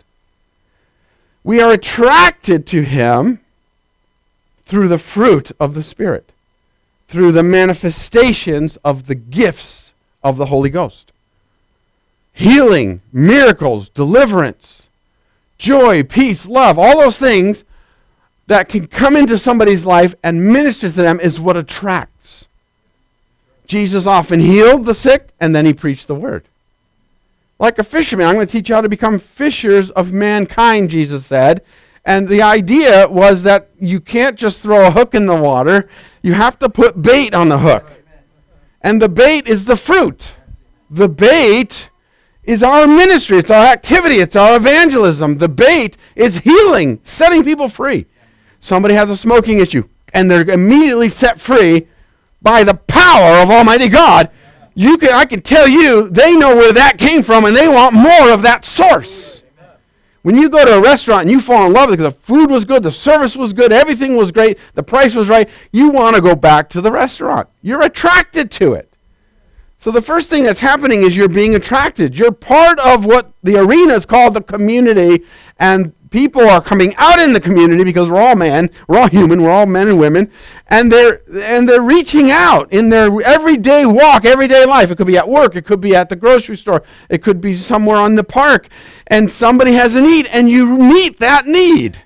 We are attracted to him through the fruit of the Spirit, through the manifestations of the gifts of the Holy Ghost. Healing, miracles, deliverance, joy, peace, love, all those things that can come into somebody's life and minister to them is what attracts. Jesus often healed the sick, and then he preached the word. Like a fisherman, I'm going to teach you how to become fishers of mankind, Jesus said. And the idea was that you can't just throw a hook in the water. You have to put bait on the hook. And the bait is the fruit. The bait is our ministry. It's our activity. It's our evangelism. The bait is healing, setting people free. Somebody has a smoking issue, and they're immediately set free by the power of Almighty God. You can, I can tell you, they know where that came from, and they want more of that source. When you go to a restaurant and you fall in love because the food was good, the service was good, everything was great, the price was right, you want to go back to the restaurant. You're attracted to it. So the first thing that's happening is you're being attracted. You're part of what the arena is called the community, and people are coming out in the community because we're all men, we're all human, we're all men and women, and they're and they're reaching out in their everyday walk, everyday life. It could be at work, it could be at the grocery store, it could be somewhere on the park, and somebody has a need, and you meet that need.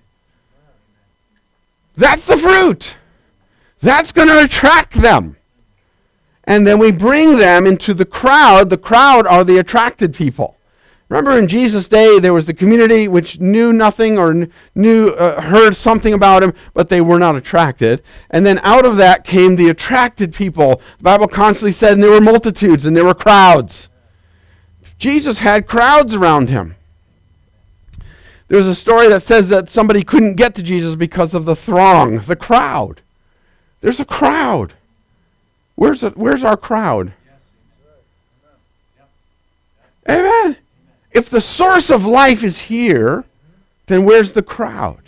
That's the fruit. That's going to attract them. and then we bring them into the crowd. The crowd are the attracted people. Remember in Jesus' day, there was the community which knew nothing or knew, uh, heard something about him, but they were not attracted. And then out of that came the attracted people. The Bible constantly said, and there were multitudes and there were crowds. Jesus had crowds around him. There's a story that says that somebody couldn't get to Jesus because of the throng, the crowd. There's a crowd. Where's a, where's our crowd? Amen. If the source of life is here, then where's the crowd?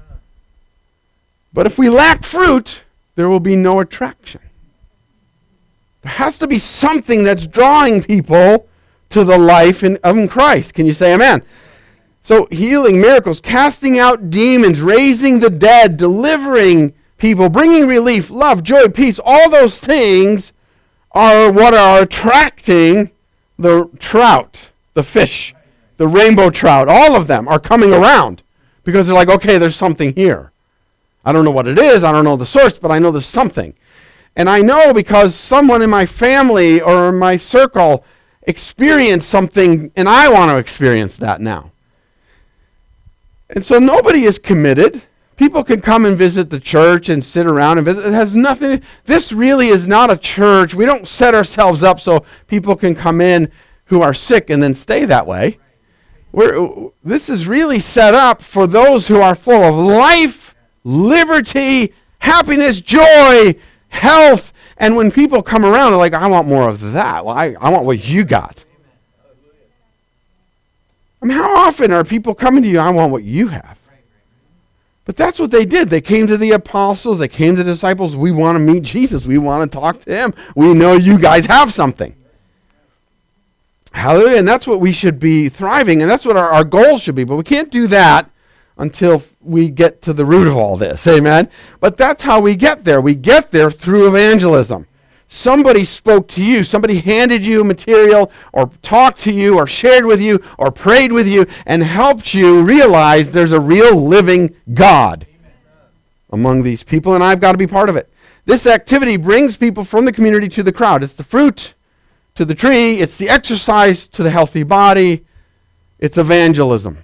But if we lack fruit, there will be no attraction. There has to be something that's drawing people to the life in, of Christ. Can you say amen? So healing, miracles, casting out demons, raising the dead, delivering people, bringing relief, love, joy, peace, all those things are what are attracting the trout, the fish, the rainbow trout. All of them are coming around because they're like, okay, there's something here. I don't know what it is. I don't know the source, but I know there's something. And I know because someone in my family or in my circle experienced something, and I want to experience that now. And so nobody is committed. People can come and visit the church and sit around and visit. It has nothing. This really is not a church. We don't set ourselves up so people can come in who are sick and then stay that way. We're, this is really set up for those who are full of life, liberty, happiness, joy, health. And when people come around, they're like, I want more of that. Well, I, I want what you got. I mean, how often are people coming to you, I want what you have? But that's what they did. They came to the apostles. They came to the disciples. We want to meet Jesus. We want to talk to him. We know you guys have something. Hallelujah. And that's what we should be thriving. And that's what our, our goal should be. But we can't do that until we get to the root of all this. Amen. But that's how we get there. We get there through evangelism. Somebody spoke to you. Somebody handed you material or talked to you or shared with you or prayed with you and helped you realize there's a real living God among these people, and I've got to be part of it. This activity brings people from the community to the crowd. It's the fruit to the tree. It's the exercise to the healthy body. It's evangelism.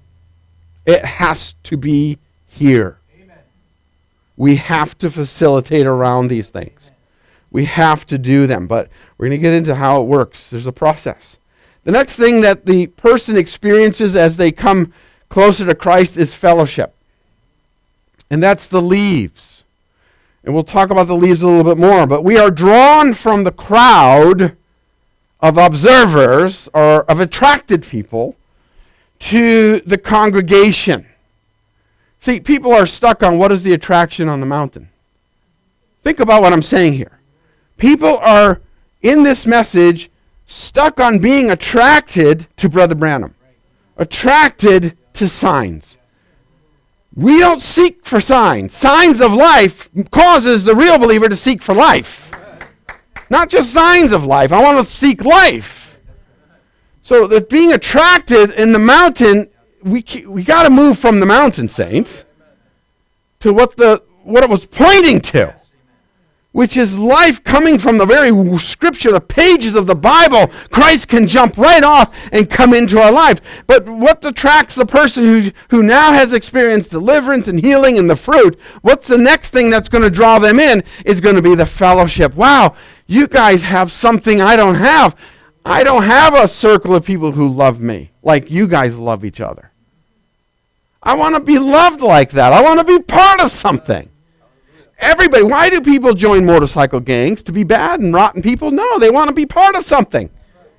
It has to be here. Amen. We have to facilitate around these things. We have to do them, but we're going to get into how it works. There's a process. The next thing that the person experiences as they come closer to Christ is fellowship. And that's the leaves. And we'll talk about the leaves a little bit more, but we are drawn from the crowd of observers or of attracted people to the congregation. See, people are stuck on what is the attraction on the mountain. Think about what I'm saying here. People are, in this message, stuck on being attracted to Brother Branham, attracted to signs. We don't seek for signs. Signs of life causes the real believer to seek for life. Not just signs of life. I want to seek life. So that being attracted in the mountain, we we got to move from the mountain, saints, to what the what it was pointing to, which is life coming from the very scripture, the pages of the Bible. Christ can jump right off and come into our life. But what attracts the person who, who now has experienced deliverance and healing and the fruit, what's the next thing that's going to draw them in is going to be the fellowship. Wow, you guys have something I don't have. I don't have a circle of people who love me like you guys love each other. I want to be loved like that. I want to be part of something. Everybody, why do people join motorcycle gangs? To be bad and rotten people? No, they want to be part of something.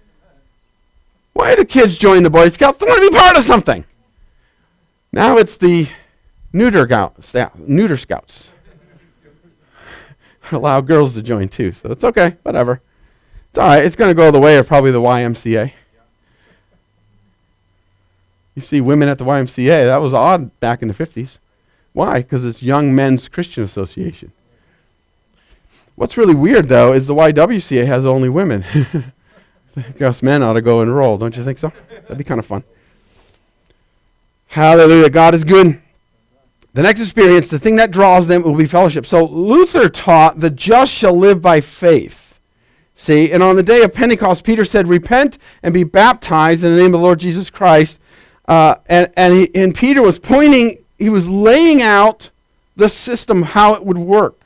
Why do kids join the Boy Scouts? They want to be part of something. Now it's the neuter, gout, neuter scouts. Allow girls to join too, so it's okay, whatever. It's all right. It's going to go the way of probably the Y M C A. You see women at the Y M C A, that was odd back in the fifties. Why? Because it's Young Men's Christian Association. What's really weird, though, is the Y W C A has only women. I guess men ought to go enroll, don't you think so? That'd be kind of fun. Hallelujah. God is good. The next experience, the thing that draws them will be fellowship. So Luther taught the just shall live by faith. See, and on the day of Pentecost, Peter said, repent and be baptized in the name of the Lord Jesus Christ. Uh, and and, he, and Peter was pointing, he was laying out the system, how it would work.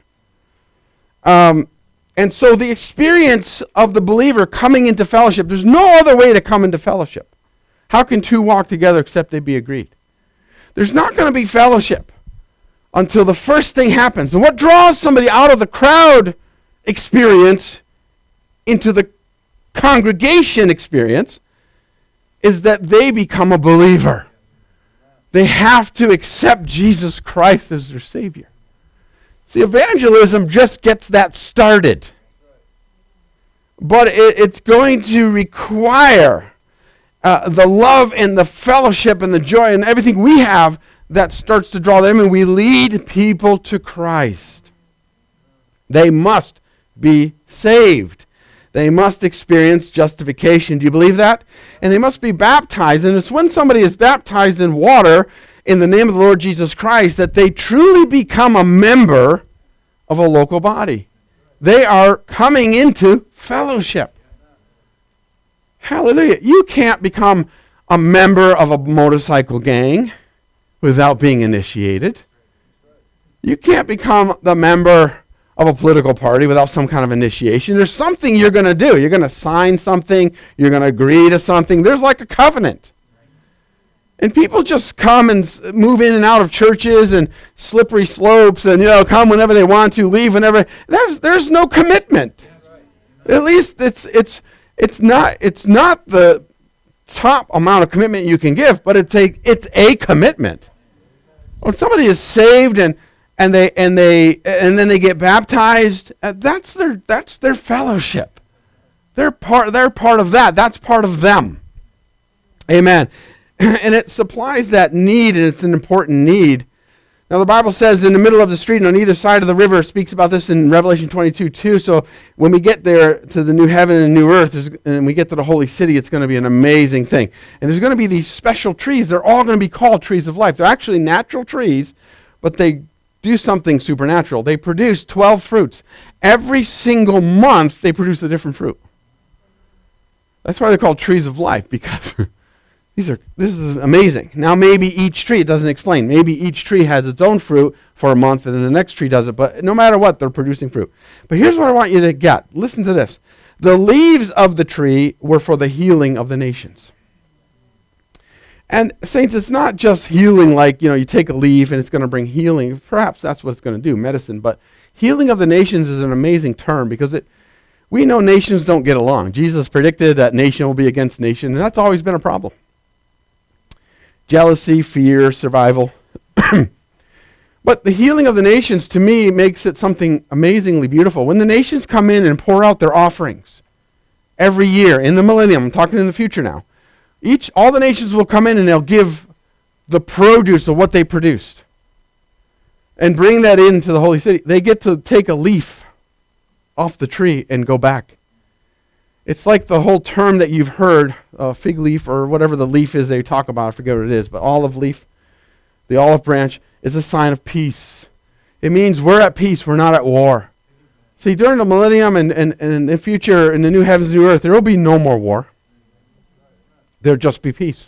Um, and so the experience of the believer coming into fellowship, there's no other way to come into fellowship. How can two walk together except they be agreed? There's not going to be fellowship until the first thing happens. And what draws somebody out of the crowd experience into the congregation experience is that they become a believer. They have to accept Jesus Christ as their Savior. See, evangelism just gets that started. But it, it's going to require uh, the love and the fellowship and the joy and everything we have that starts to draw them, and we lead people to Christ. They must be saved. They must experience justification. Do you believe that? And they must be baptized. And it's when somebody is baptized in water in the name of the Lord Jesus Christ that they truly become a member of a local body. They are coming into fellowship. Hallelujah. You can't become a member of a motorcycle gang without being initiated. You can't become the member of a political party without some kind of initiation. There's something you're going to do. You're going to sign something. You're going to agree to something. There's like a covenant. And people just come and s- move in and out of churches and slippery slopes and, you know, come whenever they want to, leave whenever. There's there's no commitment. At least it's it's it's not it's not the top amount of commitment you can give, but it's a it's a commitment. When somebody is saved and and they and they and then they get baptized, uh, that's their that's their fellowship. They're part they're part of that. That's part of them. Amen. And it supplies that need, and it's an important need. Now the Bible says in the middle of the street and on either side of the river, it speaks about this in Revelation twenty-two too. So when we get there to the new heaven and new earth, and we get to the holy city, it's going to be an amazing thing. And there's going to be these special trees. They're all going to be called trees of life. They're actually natural trees, but they do something supernatural. They produce twelve fruits. Every single month, they produce a different fruit. That's why they're called trees of life, because these are this is amazing. Now maybe each tree, it doesn't explain, maybe each tree has its own fruit for a month and then the next tree does it, but no matter what, they're producing fruit. But here's what I want you to get. Listen to this. The leaves of the tree were for the healing of the nations. And saints, it's not just healing like, you know, you take a leaf and it's going to bring healing. Perhaps that's what it's going to do, medicine. But healing of the nations is an amazing term because it we know nations don't get along. Jesus predicted that nation will be against nation, and that's always been a problem. Jealousy, fear, survival. But the healing of the nations, to me, makes it something amazingly beautiful. When the nations come in and pour out their offerings every year in the millennium, I'm talking in the future now, each all the nations will come in and they'll give the produce of what they produced and bring that into the holy city. They get to take a leaf off the tree and go back. It's like the whole term that you've heard, uh, fig leaf or whatever the leaf is they talk about, I forget what it is, but olive leaf, the olive branch, is a sign of peace. It means we're at peace, we're not at war. See, during the millennium and, and, and in the future, in the new heavens and new earth, there will be no more war. There'll just be peace.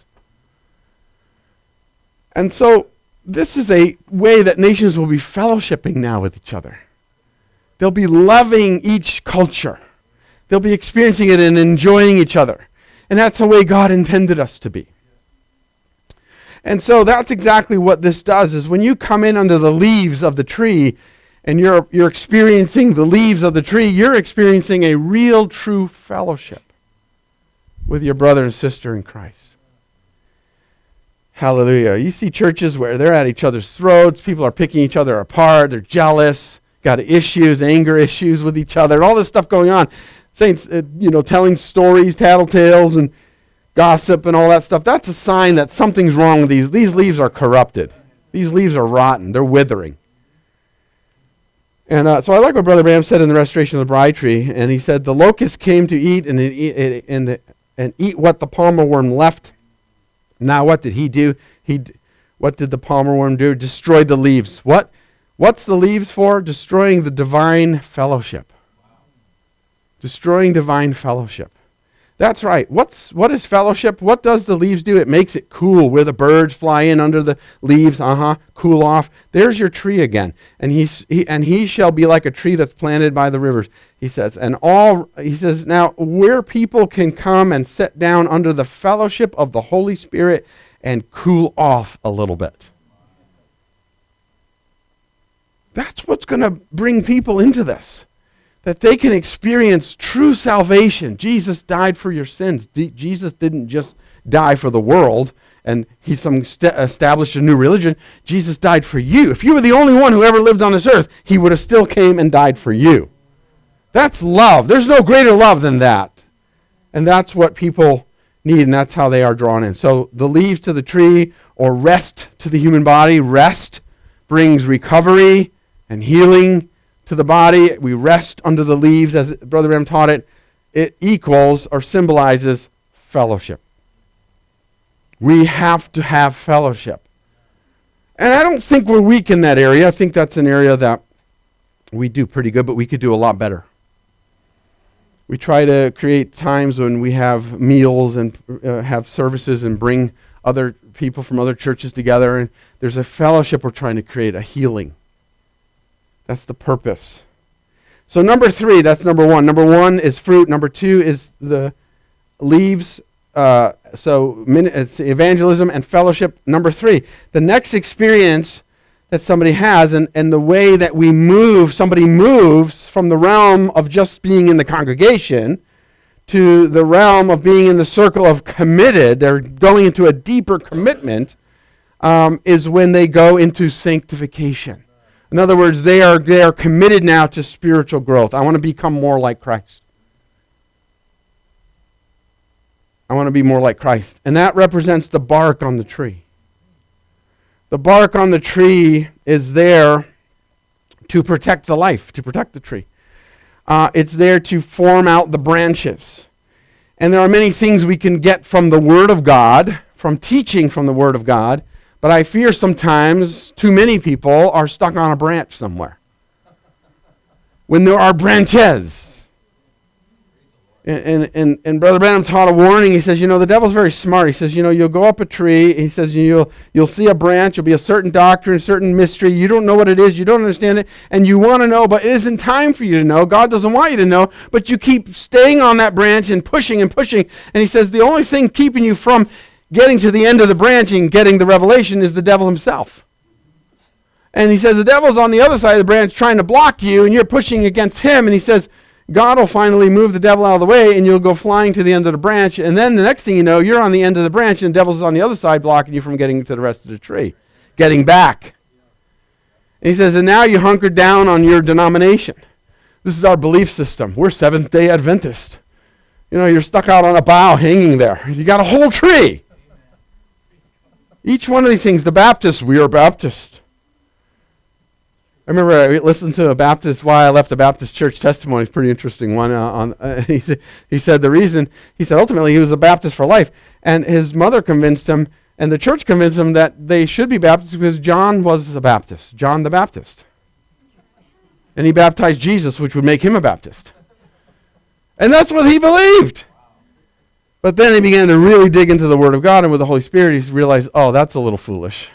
And so this is a way that nations will be fellowshipping now with each other. They'll be loving each culture. They'll be experiencing it and enjoying each other. And that's the way God intended us to be. And so that's exactly what this does, is when you come in under the leaves of the tree and you're you're experiencing the leaves of the tree, you're experiencing a real, true fellowship with your brother and sister in Christ. Hallelujah. You see churches where they're at each other's throats, people are picking each other apart, they're jealous, got issues, anger issues with each other, all this stuff going on. Saints, uh, you know, telling stories, tattletales, and gossip and all that stuff. That's a sign that something's wrong with these. These leaves are corrupted. These leaves are rotten. They're withering. And uh, so I like what Brother Branham said in the Restoration of the Bride Tree. And he said, the locust came to eat and, it, and, the, and eat what the palmer worm left. Now what did he do? He, d- what did the palmer worm do? Destroyed the leaves. What? What's the leaves for? Destroying the divine fellowship. Destroying divine fellowship. That's right. What's what is fellowship? What does the leaves do? It makes it cool where the birds fly in under the leaves. Uh-huh. Cool off. There's your tree again. And he's he and he shall be like a tree that's planted by the rivers, he says. And all he says, now where people can come and sit down under the fellowship of the Holy Spirit and cool off a little bit. That's what's going to bring people into this. That they can experience true salvation. Jesus died for your sins. D- Jesus didn't just die for the world and he some st- established a new religion. Jesus died for you. If you were the only one who ever lived on this earth, he would have still came and died for you. That's love. There's no greater love than that. And that's what people need, and that's how they are drawn in. So the leaves to the tree, or rest to the human body. Rest brings recovery and healing to the body. We rest under the leaves, as Brother Branham taught it. It equals or symbolizes fellowship. We have to have fellowship. And I don't think we're weak in that area. I think that's an area that we do pretty good, but we could do a lot better. We try to create times when we have meals and uh, have services and bring other people from other churches together. And there's a fellowship we're trying to create, a healing. That's the purpose. So number three, that's number one. Number one is fruit. Number two is the leaves. Uh, so min- it's evangelism and fellowship. Number three, the next experience that somebody has and, and the way that we move, somebody moves from the realm of just being in the congregation to the realm of being in the circle of committed. They're going into a deeper commitment, um, is when they go into sanctification. In other words, they are they are committed now to spiritual growth. I want to become more like Christ. I want to be more like Christ. And that represents the bark on the tree. The bark on the tree is there to protect the life, to protect the tree. Uh, it's there to form out the branches. And there are many things we can get from the Word of God, from teaching from the Word of God. But I fear sometimes too many people are stuck on a branch somewhere. When there are branches. And, and, and, and Brother Branham taught a warning. He says, you know, the devil's very smart. He says, you know, you'll go up a tree. He says, you'll, you'll see a branch. You'll be a certain doctrine, a certain mystery. You don't know what it is. You don't understand it. And you want to know, but it isn't time for you to know. God doesn't want you to know. But you keep staying on that branch and pushing and pushing. And he says, the only thing keeping you from getting to the end of the branch and getting the revelation is the devil himself. And he says the devil's on the other side of the branch trying to block you, and you're pushing against him. And he says God will finally move the devil out of the way, and you'll go flying to the end of the branch. And then the next thing you know, you're on the end of the branch, and the devil's on the other side blocking you from getting to the rest of the tree, getting back. And he says, and now you hunkered down on your denomination. This is our belief system. We're Seventh-day Adventist. You know, you're stuck out on a bough hanging there. You got a whole tree. Each one of these things, the Baptists, we are Baptist. I remember I listened to a Baptist, why I left the Baptist church testimony. It's a pretty interesting one. Uh, on uh, he, he said the reason, he said ultimately he was a Baptist for life. And his mother convinced him, and the church convinced him that they should be Baptists because John was a Baptist, John the Baptist. And he baptized Jesus, which would make him a Baptist. And that's what he believed. But then he began to really dig into the Word of God, and with the Holy Spirit, he realized, oh, that's a little foolish.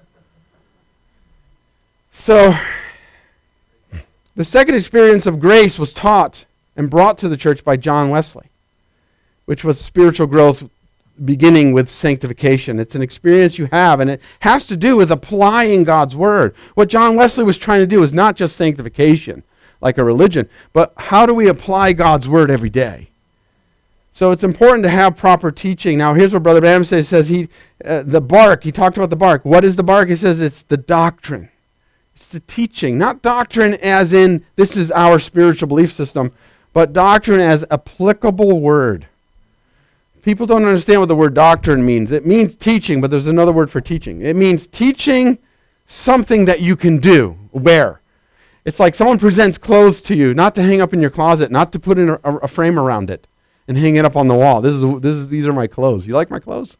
So, the second experience of grace was taught and brought to the church by John Wesley, which was spiritual growth beginning with sanctification. It's an experience you have, and it has to do with applying God's Word. What John Wesley was trying to do is not just sanctification, like a religion, but how do we apply God's Word every day? So it's important to have proper teaching. Now, here's what Brother Branham says. He says he, uh, the bark, he talked about the bark. What is the bark? He says it's the doctrine. It's the teaching. Not doctrine as in this is our spiritual belief system, but doctrine as applicable word. People don't understand what the word doctrine means. It means teaching, but there's another word for teaching. It means teaching something that you can do, wear. It's like someone presents clothes to you, not to hang up in your closet, not to put in a, a frame around it and hang it up on the wall. This is this is these are my clothes. You like my clothes?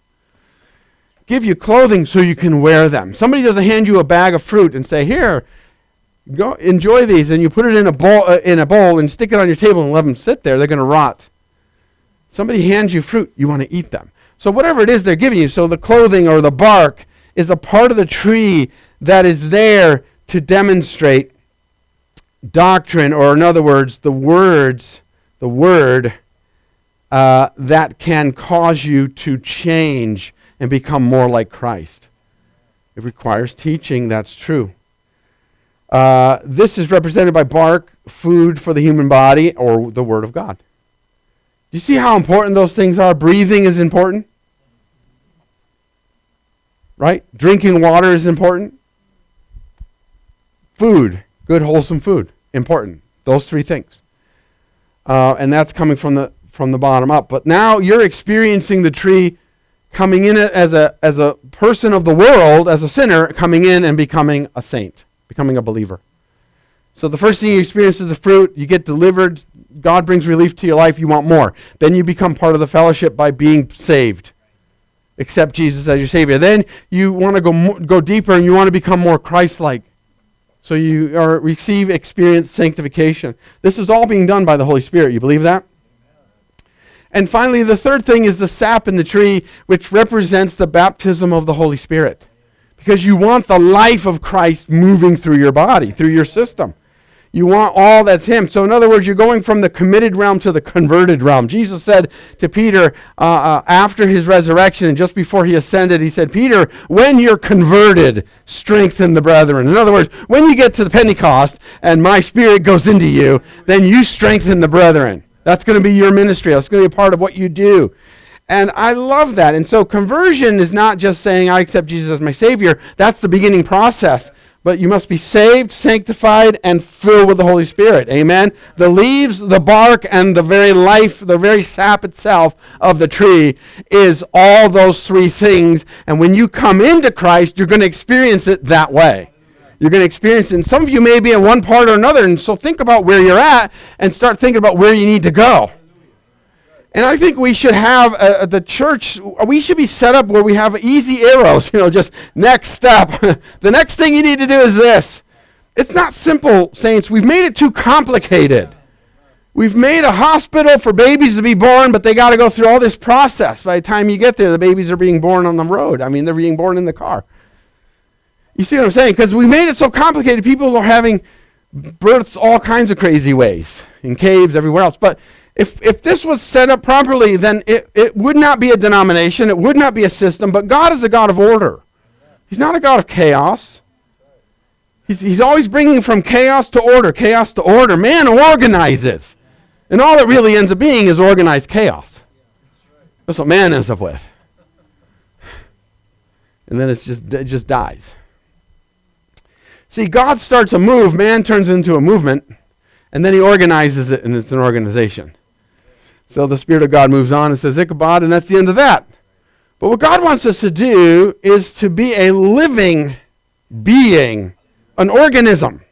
Give you clothing so you can wear them. Somebody doesn't hand you a bag of fruit and say, here, Go enjoy these, and you put it in a bowl, uh, in a bowl, and stick it on your table and let them sit there. They're going to rot. Somebody hands you fruit, you want to eat them. So whatever it is they're giving you, so the clothing or the bark is a part of the tree that is there to demonstrate doctrine, or in other words, the words, the word uh, that can cause you to change and become more like Christ. It requires teaching, that's true. Uh, this is represented by bark, food for the human body, or the Word of God. Do you see how important those things are? Breathing is important. Right? Drinking water is important. Food, good wholesome food, important. Those three things. Uh, and that's coming from the from the bottom up. But now you're experiencing the tree coming in as a as a person of the world, as a sinner, coming in and becoming a saint, becoming a believer. So the first thing you experience is the fruit. You get delivered. God brings relief to your life. You want more. Then you become part of the fellowship by being saved. Accept Jesus as your Savior. Then you want to go mo- go deeper, and you want to become more Christ-like. So you are receive, experience sanctification. This is all being done by the Holy Spirit. You believe that? And finally, the third thing is the sap in the tree, which represents the baptism of the Holy Spirit. Because you want the life of Christ moving through your body, through your system. You want all that's Him. So in other words, you're going from the committed realm to the converted realm. Jesus said to Peter uh, uh, after His resurrection and just before He ascended, He said, Peter, when you're converted, strengthen the brethren. In other words, when you get to the Pentecost and my Spirit goes into you, then you strengthen the brethren. That's going to be your ministry. That's going to be a part of what you do. And I love that. And so conversion is not just saying, I accept Jesus as my Savior. That's the beginning process. But you must be saved, sanctified, and filled with the Holy Spirit. Amen? The leaves, the bark, and the very life, the very sap itself of the tree is all those three things. And when you come into Christ, you're going to experience it that way. You're going to experience it. And some of you may be in one part or another. And so think about where you're at and start thinking about where you need to go. And I think we should have uh, the church, we should be set up where we have easy arrows, you know, just next step. The next thing you need to do is this. It's not simple, saints. We've made it too complicated. We've made a hospital for babies to be born, but they got to go through all this process. By the time you get there, the babies are being born on the road. I mean, they're being born in the car. You see what I'm saying? Because we made it so complicated, people are having births all kinds of crazy ways, in caves, everywhere else. But If if this was set up properly, then it, it would not be a denomination, it would not be a system, but God is a God of order. He's not a God of chaos. He's, he's always bringing from chaos to order, chaos to order. Man organizes. And all it really ends up being is organized chaos. That's what man ends up with. And then it's just it just dies. See, God starts a move, man turns into a movement, and then He organizes it, and it's an organization. So the Spirit of God moves on and says, Ichabod, and that's the end of that. But what God wants us to do is to be a living being, an organism.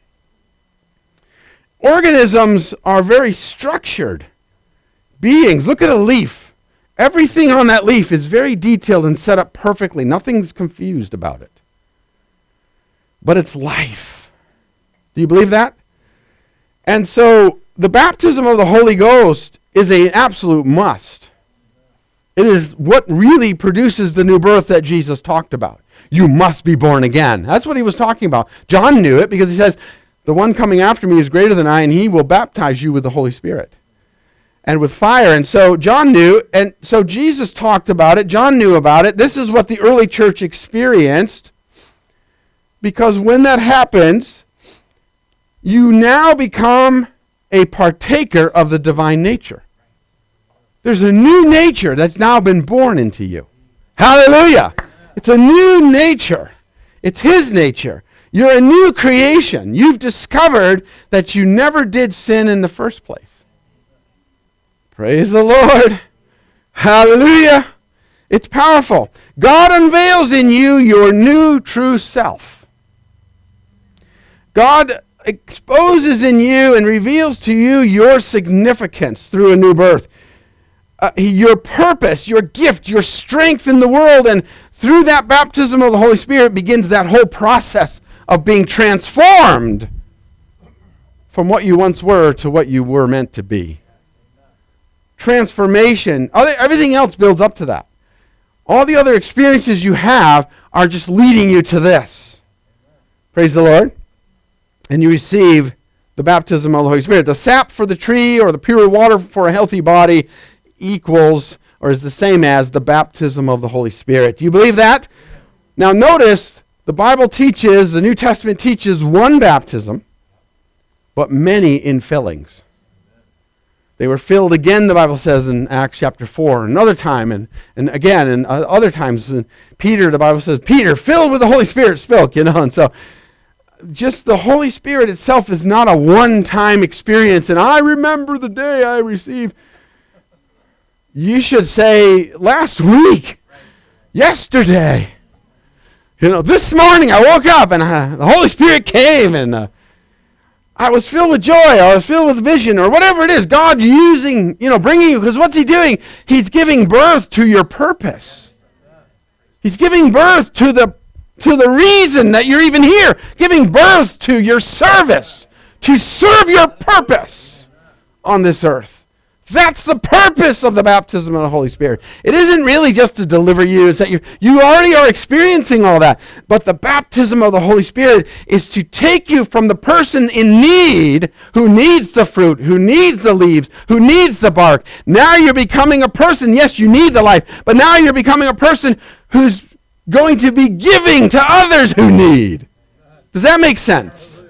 Organisms are very structured beings. Look at a leaf. Everything on that leaf is very detailed and set up perfectly. Nothing's confused about it. But it's life. Do you believe that? And so the baptism of the Holy Ghost is an absolute must. It is what really produces the new birth that Jesus talked about. You must be born again. That's what He was talking about. John knew it because he says, the one coming after me is greater than I, and He will baptize you with the Holy Spirit and with fire. And so John knew, and so Jesus talked about it. John knew about it. This is what the early church experienced, because when that happens, you now become a partaker of the divine nature. There's a new nature that's now been born into you. Hallelujah! It's a new nature. It's His nature. You're a new creation. You've discovered that you never did sin in the first place. Praise the Lord. Hallelujah! It's powerful. God unveils in you your new true self. God exposes in you and reveals to you your significance through a new birth. Uh, your purpose, your gift, your strength in the world, and through that baptism of the Holy Spirit begins that whole process of being transformed from what you once were to what you were meant to be. Transformation, other, everything else builds up to that. All the other experiences you have are just leading you to this. Praise the Lord. And you receive the baptism of the Holy Spirit. The sap for the tree or the pure water for a healthy body equals or is the same as the baptism of the Holy Spirit. Do you believe that? Now notice, the Bible teaches, the New Testament teaches one baptism, but many infillings. They were filled again, the Bible says in Acts chapter four, another time, and, and again, and uh, other times. And Peter, the Bible says, Peter, filled with the Holy Spirit, spoke, you know, and so just the Holy Spirit itself is not a one-time experience, and I remember the day I received. You should say, last week, yesterday, you know, this morning I woke up and uh, the Holy Spirit came and uh, I was filled with joy, I was filled with vision, or whatever it is. God using, you know, bringing you, because what's he doing? He's giving birth to your purpose. He's giving birth to the to the reason that you're even here, giving birth to your service, to serve your purpose on this earth. That's the purpose of the baptism of the Holy Spirit. It isn't really just to deliver you. It's that you you already are experiencing all that. But the baptism of the Holy Spirit is to take you from the person in need, who needs the fruit, who needs the leaves, who needs the bark. Now you're becoming a person. Yes, you need the life. But now you're becoming a person who's going to be giving to others who need. Does that make sense?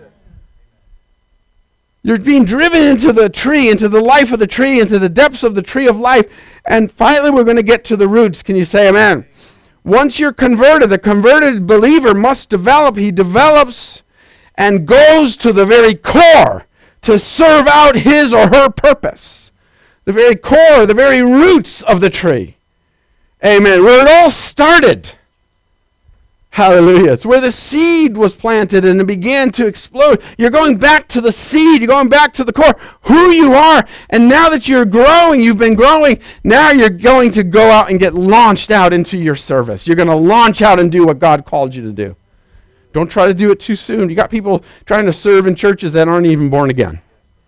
You're being driven into the tree, into the life of the tree, into the depths of the tree of life. And finally, we're going to get to the roots. Can you say amen? Once you're converted, the converted believer must develop. He develops and goes to the very core to serve out his or her purpose. The very core, the very roots of the tree. Amen. Where it all started. Hallelujah. It's where the seed was planted and it began to explode. You're going back to the seed. You're going back to the core, who you are. And now that you're growing, you've been growing, now you're going to go out and get launched out into your service. You're going to launch out and do what God called you to do. Don't try to do it too soon. You got people trying to serve in churches that aren't even born again.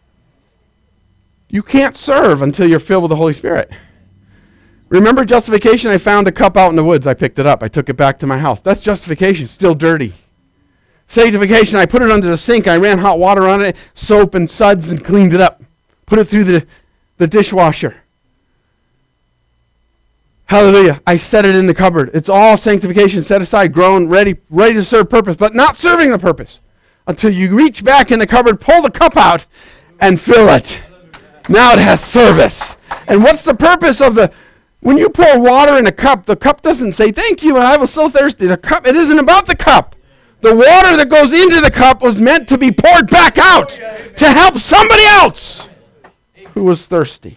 You can't serve until you're filled with the Holy Spirit. Remember justification? I found a cup out in the woods. I picked it up. I took it back to my house. That's justification. Still dirty. Sanctification, I put it under the sink. I ran hot water on it, soap and suds, and cleaned it up. Put it through the, the dishwasher. Hallelujah. I set it in the cupboard. It's all sanctification, set aside, grown, ready, ready to serve purpose, but not serving the purpose until you reach back in the cupboard, pull the cup out, and fill it. Now it has service. And what's the purpose of the... When you pour water in a cup, the cup doesn't say, thank you, I was so thirsty. The cup, it isn't about the cup. The water that goes into the cup was meant to be poured back out to help somebody else who was thirsty.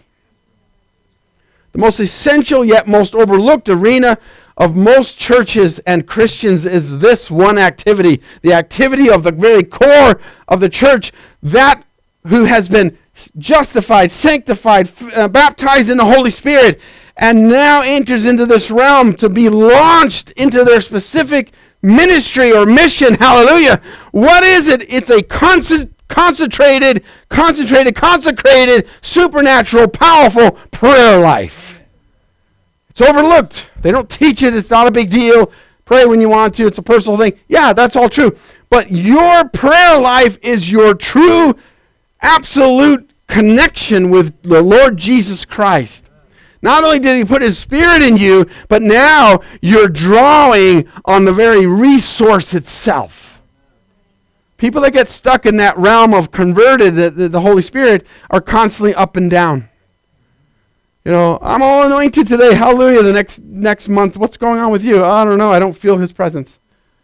The most essential yet most overlooked arena of most churches and Christians is this one activity, the activity of the very core of the church, that who has been justified, sanctified, uh, baptized in the Holy Spirit, and now enters into this realm to be launched into their specific ministry or mission. Hallelujah. What is it? It's a concent- concentrated, concentrated, consecrated, supernatural, powerful prayer life. It's overlooked. They don't teach it. It's not a big deal. Pray when you want to. It's a personal thing. Yeah, that's all true. But your prayer life is your true, absolute connection with the Lord Jesus Christ. Not only did he put his Spirit in you, but now you're drawing on the very resource itself. People that get stuck in that realm of converted, the, the, the Holy Spirit, are constantly up and down. You know, I'm all anointed today. Hallelujah. The next next month, what's going on with you? I don't know. I don't feel his presence.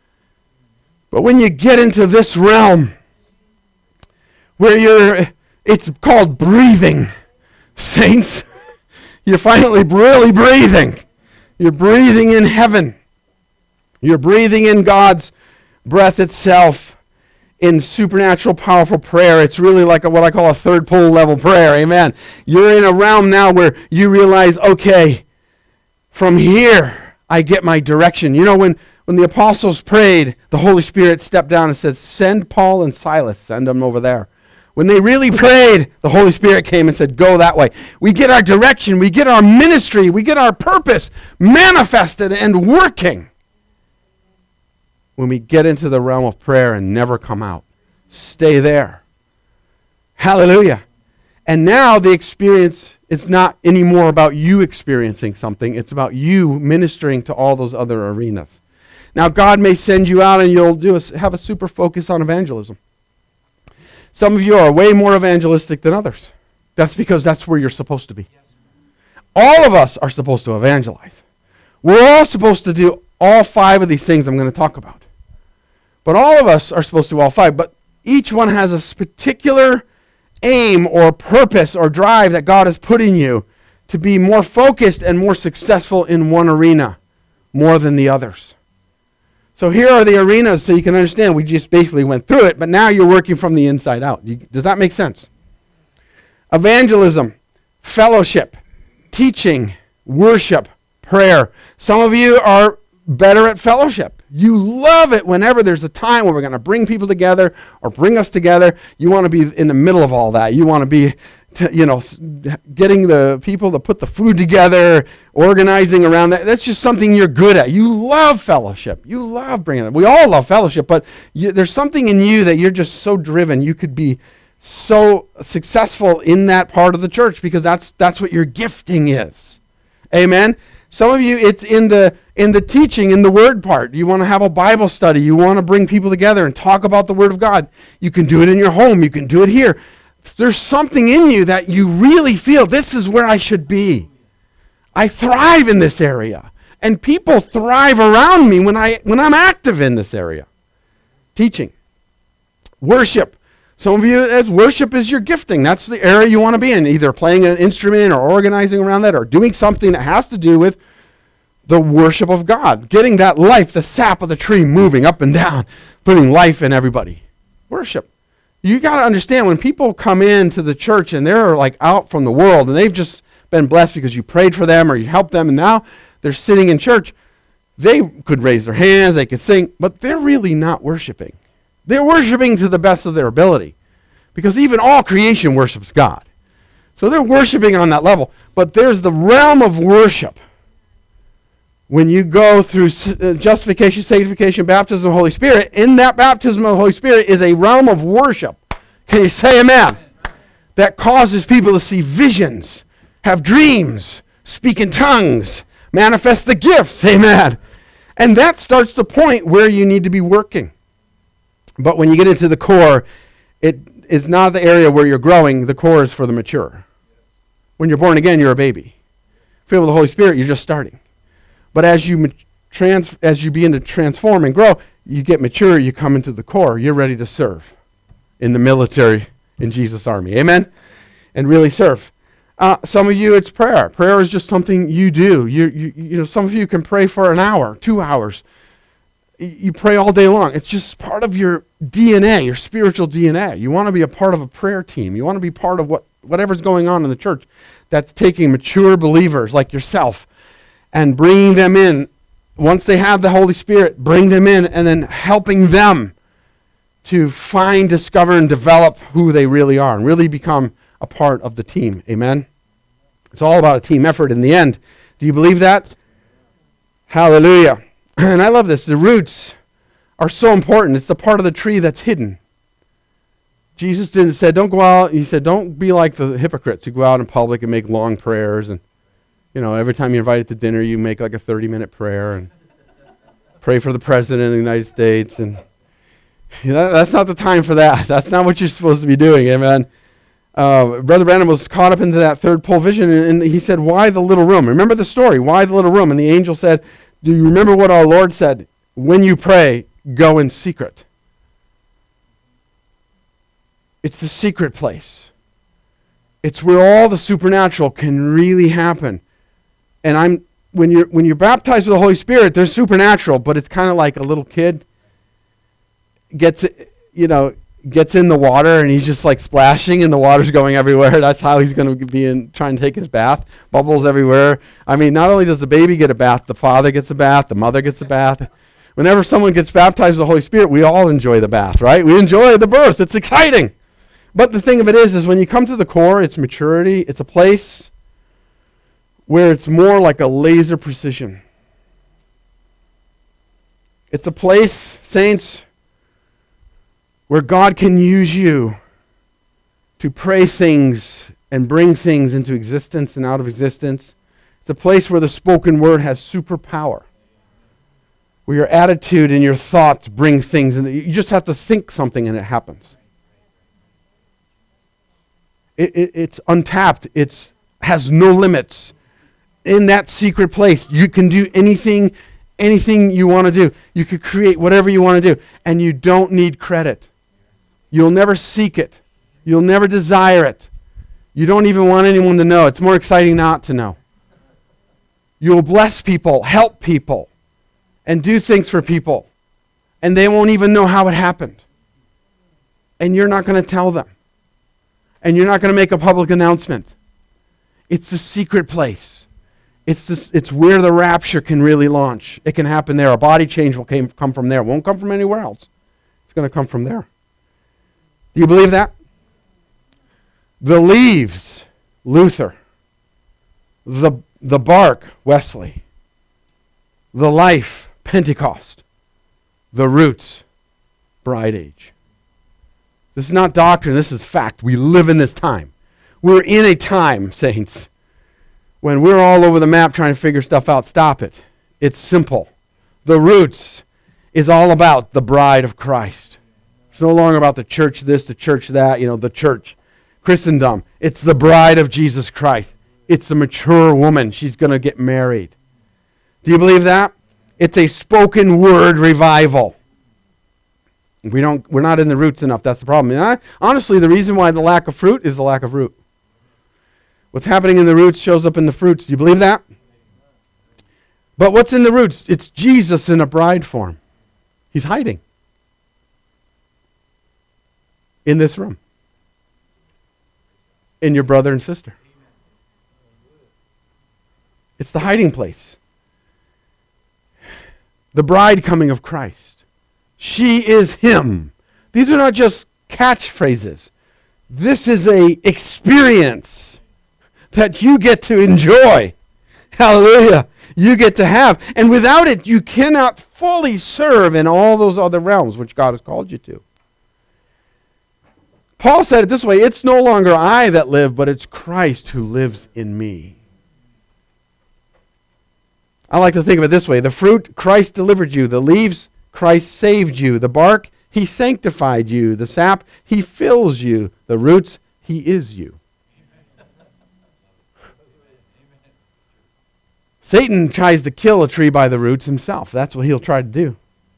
But when you get into this realm, where you're, it's called breathing, saints. You're finally really breathing. You're breathing in heaven. You're breathing in God's breath itself in supernatural, powerful prayer. It's really like a, what I call a third pole level prayer. Amen. You're in a realm now where you realize, okay, from here I get my direction. You know, when, when the apostles prayed, the Holy Spirit stepped down and said, send Paul and Silas. Send them over there. When they really prayed, the Holy Spirit came and said, go that way. We get our direction, we get our ministry, we get our purpose manifested and working when we get into the realm of prayer and never come out. Stay there. Hallelujah. And now the experience, it's not anymore about you experiencing something. It's about you ministering to all those other arenas. Now, God may send you out and you'll do a, have a super focus on evangelism. Some of you are way more evangelistic than others. That's because that's where you're supposed to be. All of us are supposed to evangelize. We're all supposed to do all five of these things I'm going to talk about. But all of us are supposed to do all five, but each one has a particular aim or purpose or drive that God has put in you to be more focused and more successful in one arena more than the others. So here are the arenas so you can understand. We just basically went through it, but now you're working from the inside out. You, does that make sense? Evangelism, fellowship, teaching, worship, prayer. Some of you are better at fellowship. You love it whenever there's a time where we're going to bring people together or bring us together. You want to be in the middle of all that. You want to be, t- you know, getting the people to put the food together, organizing around that. That's just something you're good at. You love fellowship. You love bringing it. We all love fellowship, but you, there's something in you that you're just so driven. You could be so successful in that part of the church because that's that's what your gifting is. Amen. Some of you, it's in the in the teaching, in the word part. You want to have a Bible study. You want to bring people together and talk about the Word of God. You can do it in your home. You can do it here. There's something in you that you really feel, this is where I should be. I thrive in this area. And people thrive around me when, I, when I'm active in this area. Teaching. Worship. Some of you, as worship is your gifting. That's the area you want to be in, either playing an instrument or organizing around that or doing something that has to do with the worship of God. Getting that life, the sap of the tree moving up and down, putting life in everybody. Worship. You got to understand when people come into the church and they're like out from the world and they've just been blessed because you prayed for them or you helped them and now they're sitting in church, they could raise their hands, they could sing, but they're really not worshiping. They're worshiping to the best of their ability because even all creation worships God. So they're worshiping on that level. But there's the realm of worship. When you go through justification, sanctification, baptism of the Holy Spirit, in that baptism of the Holy Spirit is a realm of worship. Can you say amen? That causes people to see visions, have dreams, speak in tongues, manifest the gifts. Amen. And that starts the point where you need to be working. But when you get into the core, it is not the area where you're growing. The core is for the mature. When you're born again, you're a baby. Filled with the Holy Spirit, you're just starting. But as you trans, as you begin to transform and grow, you get mature, you come into the core. You're ready to serve in the military, in Jesus' army. Amen? And really serve. Uh, some of you, it's prayer. Prayer is just something you do. You, you, you know, some of you can pray for an hour, two hours. You pray all day long. It's just part of your D N A, your spiritual D N A. You want to be a part of a prayer team. You want to be part of what whatever's going on in the church that's taking mature believers like yourself and bringing them in. Once they have the Holy Spirit, bring them in and then helping them to find, discover, and develop who they really are and really become a part of the team. Amen? It's all about a team effort in the end. Do you believe that? Hallelujah. And I love this. The roots are so important. It's the part of the tree that's hidden. Jesus didn't say, don't go out. He said, don't be like the hypocrites who go out in public and make long prayers. And, you know, every time you're invited to dinner, you make like a thirty-minute prayer and pray for the president of the United States. And you know, that's not the time for that. That's not what you're supposed to be doing. Amen. Uh, Brother Branham was caught up into that third pole vision, and, and he said, why the little room? Remember the story. Why the little room? And the angel said, do you remember what our Lord said? When you pray, go in secret. It's the secret place. It's where all the supernatural can really happen. And I'm when you're when you're baptized with the Holy Spirit, there's supernatural, but it's kind of like a little kid gets you know gets in the water and he's just like splashing and the water's going everywhere. That's how he's going to be in trying to take his bath. Bubbles everywhere. I mean, not only does the baby get a bath, the father gets a bath, the mother gets a bath. Whenever someone gets baptized with the Holy Spirit, we all enjoy the bath, right? We enjoy the birth. It's exciting. But the thing of it is, is when you come to the core, it's maturity. It's a place where it's more like a laser precision. It's a place, saints, where God can use you to pray things and bring things into existence and out of existence. It's a place where the spoken word has superpower, where your attitude and your thoughts bring things, and you just have to think something and it happens. It, it, it's untapped. It has no limits. In that secret place, you can do anything, anything you want to do. You could create whatever you want to do, and you don't need credit. You'll never seek it. You'll never desire it. You don't even want anyone to know. It's more exciting not to know. You'll bless people, help people, and do things for people, and they won't even know how it happened. And you're not going to tell them. And you're not going to make a public announcement. It's a secret place. It's just, it's where the rapture can really launch. It can happen there. A body change will came, come from there. It won't come from anywhere else. It's going to come from there. Do you believe that? The leaves, Luther. The, the bark, Wesley. The life, Pentecost. The roots, Bride Age. This is not doctrine, this is fact. We live in this time. We're in a time, saints, when we're all over the map trying to figure stuff out. Stop it. It's simple. The roots is all about the bride of Christ. It's no longer about the church this, the church that, you know, the church. Christendom. It's the bride of Jesus Christ. It's the mature woman. She's going to get married. Do you believe that? It's a spoken word revival. We don't, we're not in the roots enough. That's the problem. And I, honestly, the reason why the lack of fruit is the lack of root. What's happening in the roots shows up in the fruits. Do you believe that? But what's in the roots? It's Jesus in a bride form. He's hiding in this room, in your brother and sister. It's the hiding place. The bride coming of Christ. She is him. These are not just catchphrases. This is a experience that you get to enjoy. Hallelujah. You get to have. And without it, you cannot fully serve in all those other realms which God has called you to. Paul said it this way, it's no longer I that live, but it's Christ who lives in me. I like to think of it this way. The fruit, Christ delivered you. The leaves, Christ saved you. The bark, he sanctified you. The sap, he fills you. The roots, he is you. Satan tries to kill a tree by the roots himself. That's what he'll try to do.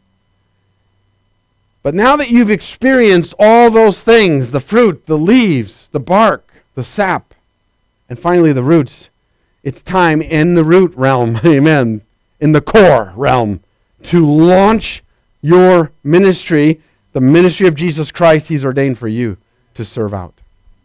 But now that you've experienced all those things, the fruit, the leaves, the bark, the sap, and finally the roots, it's time in the root realm, amen, in the core realm, to launch your ministry, the ministry of Jesus Christ he's ordained for you to serve out.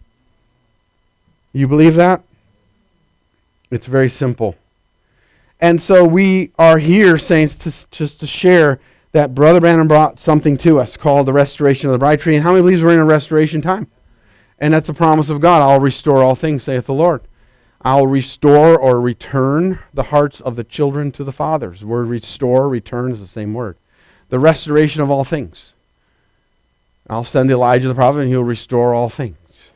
You believe that? It's very simple. And so we are here, saints, to, just to share that Brother Branham brought something to us called the restoration of the bride tree. And how many believes we're in a restoration time? And that's a promise of God. I'll restore all things, saith the Lord. I'll restore or return the hearts of the children to the fathers. The word restore, return is the same word. The restoration of all things. I'll send Elijah the prophet and he'll restore all things.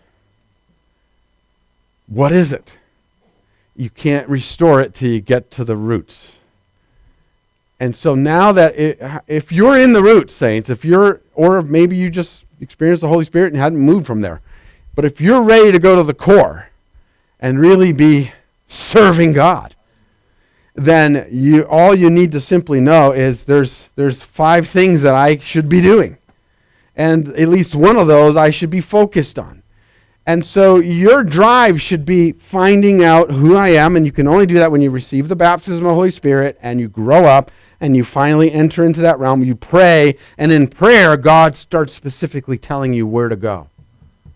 What is it? You can't restore it till you get to the roots. And so now that it, if you're in the roots, saints, if you're, or maybe you just experienced the Holy Spirit and hadn't moved from there, but if you're ready to go to the core and really be serving God, then you all you need to simply know is there's there's five things that I should be doing. And at least one of those I should be focused on. And so your drive should be finding out who I am, and you can only do that when you receive the baptism of the Holy Spirit and you grow up and you finally enter into that realm. You pray, and in prayer, God starts specifically telling you where to go.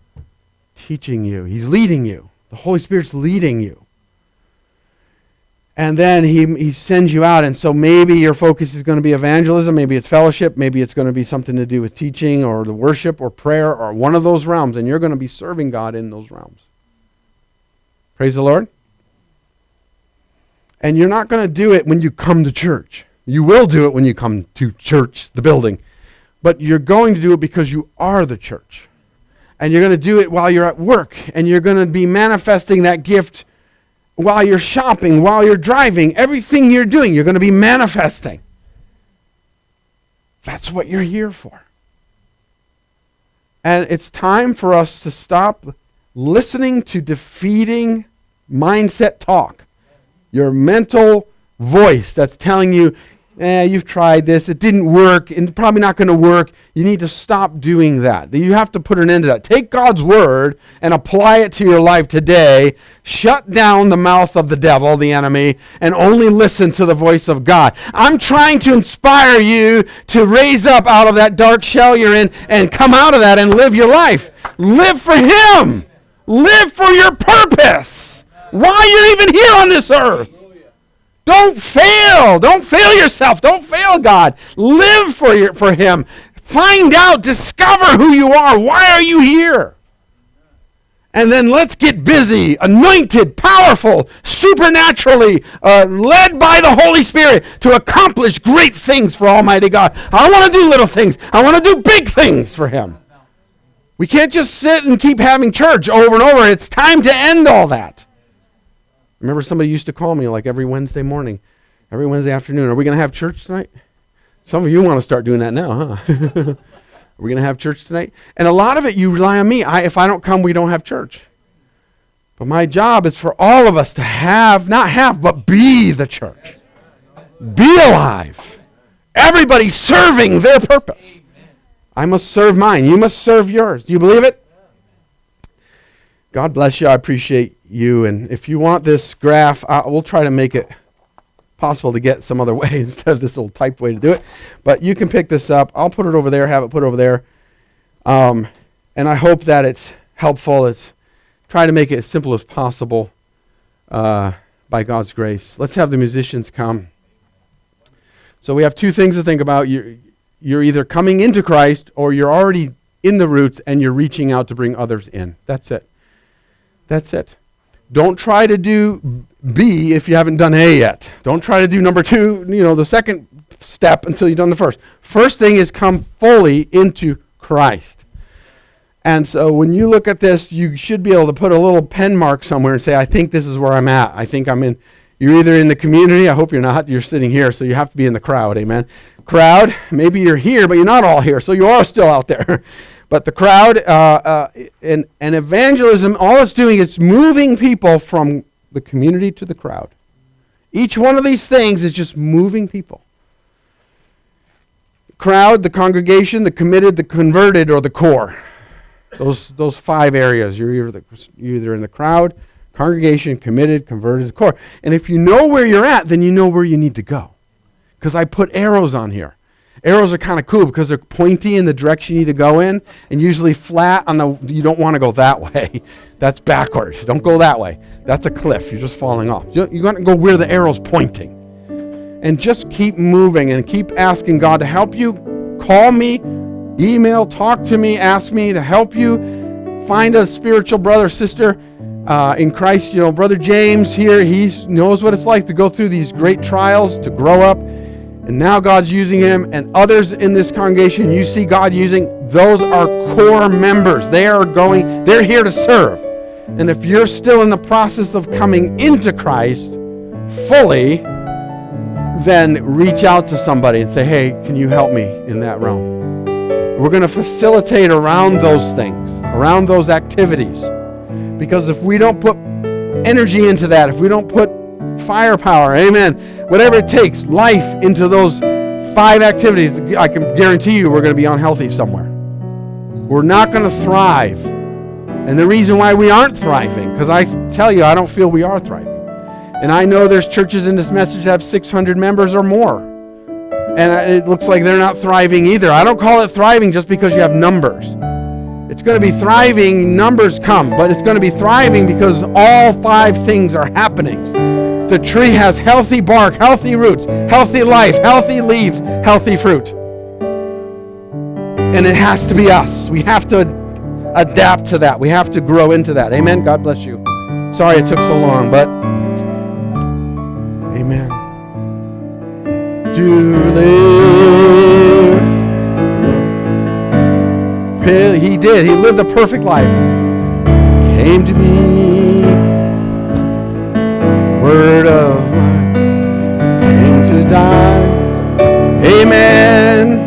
Teaching you. He's leading you. The Holy Spirit's leading you. And then he, he sends you out. And so maybe your focus is going to be evangelism. Maybe it's fellowship. Maybe it's going to be something to do with teaching or the worship or prayer or one of those realms. And you're going to be serving God in those realms. Praise the Lord. And you're not going to do it when you come to church. You will do it when you come to church, the building. But you're going to do it because you are the church. And you're going to do it while you're at work. And you're going to be manifesting that gift while you're shopping, while you're driving. Everything you're doing, you're going to be manifesting. That's what you're here for. And it's time for us to stop listening to defeating mindset talk. Your mental voice that's telling you, eh, you've tried this, it didn't work, and it's probably not going to work. You need to stop doing that. You have to put an end to that. Take God's word and apply it to your life today. Shut down the mouth of the devil, the enemy, and only listen to the voice of God. I'm trying to inspire you to raise up out of that dark shell you're in and come out of that and live your life. Live for Him. Live for your purpose. Why you're even here on this earth. Don't fail. Don't fail yourself. Don't fail God. Live for your, for Him. Find out, discover who you are. Why are you here? And then let's get busy, anointed, powerful, supernaturally, uh, led by the Holy Spirit to accomplish great things for Almighty God. I want to do little things. I want to do big things for Him. We can't just sit and keep having church over and over. It's time to end all that. Remember, somebody used to call me like every Wednesday morning, every Wednesday afternoon. Are we going to have church tonight? Some of you want to start doing that now, huh? Are we going to have church tonight? And a lot of it, you rely on me. I, if I don't come, we don't have church. But my job is for all of us to have, not have, but be the church. Be alive. Everybody serving their purpose. I must serve mine. You must serve yours. Do you believe it? God bless you. I appreciate you. And if you want this graph, I, we'll try to make it possible to get some other way instead of this little typed way to do it. But you can pick this up. I'll put it over there, have it put over there. Um, and I hope that it's helpful. It's try to make it as simple as possible uh, by God's grace. Let's have the musicians come. So we have two things to think about. You're, you're either coming into Christ or you're already in the roots and you're reaching out to bring others in. That's it. That's it. Don't try to do B if you haven't done A yet. Don't try to do number two, you know, the second step until you've done the first. First thing is come fully into Christ. And so when you look at this, you should be able to put a little pen mark somewhere and say, I think this is where I'm at. I think I'm in, you're either in the community, I hope you're not, you're sitting here, so you have to be in the crowd, amen. Crowd, maybe you're here, but you're not all here, so you are still out there. But the crowd, uh, uh, and, and evangelism, all it's doing is moving people from the community to the crowd. Each one of these things is just moving people. Crowd, the congregation, the committed, the converted, or the core. Those those five areas. You're either, the, you're either in the crowd, congregation, committed, converted, core. And if you know where you're at, then you know where you need to go. Because I put arrows on here. Arrows are kind of cool because they're pointy in the direction you need to go in, and usually flat on the, you don't want to go that way. That's backwards. Don't go that way. That's a cliff. You're just falling off. You're going to go where the arrow's pointing. And just keep moving and keep asking God to help you. Call me, email, talk to me, ask me to help you. Find a spiritual brother, sister uh, in Christ. You know, Brother James here, he knows what it's like to go through these great trials, to grow up. And now God's using him, and others in this congregation you see God using, those are core members. They are going, they're here to serve. And if you're still in the process of coming into Christ fully, then reach out to somebody and say, hey, can you help me in that realm? We're going to facilitate around those things, around those activities. Because if we don't put energy into that, if we don't put firepower, amen, whatever it takes, life into those five activities, I can guarantee you we're going to be unhealthy somewhere. We're not going to thrive. And the reason why we aren't thriving, because I tell you, I don't feel we are thriving. And I know there's churches in this message that have six hundred members or more. And it looks like they're not thriving either. I don't call it thriving just because you have numbers. It's going to be thriving, numbers come, but it's going to be thriving because all five things are happening. The tree has healthy bark, healthy roots, healthy life, healthy leaves, healthy fruit. And it has to be us. We have to adapt to that. We have to grow into that. Amen. God bless you. Sorry it took so long, but amen. To live. He did. He lived a perfect life. Came to me. Word of life. Came to die. Amen.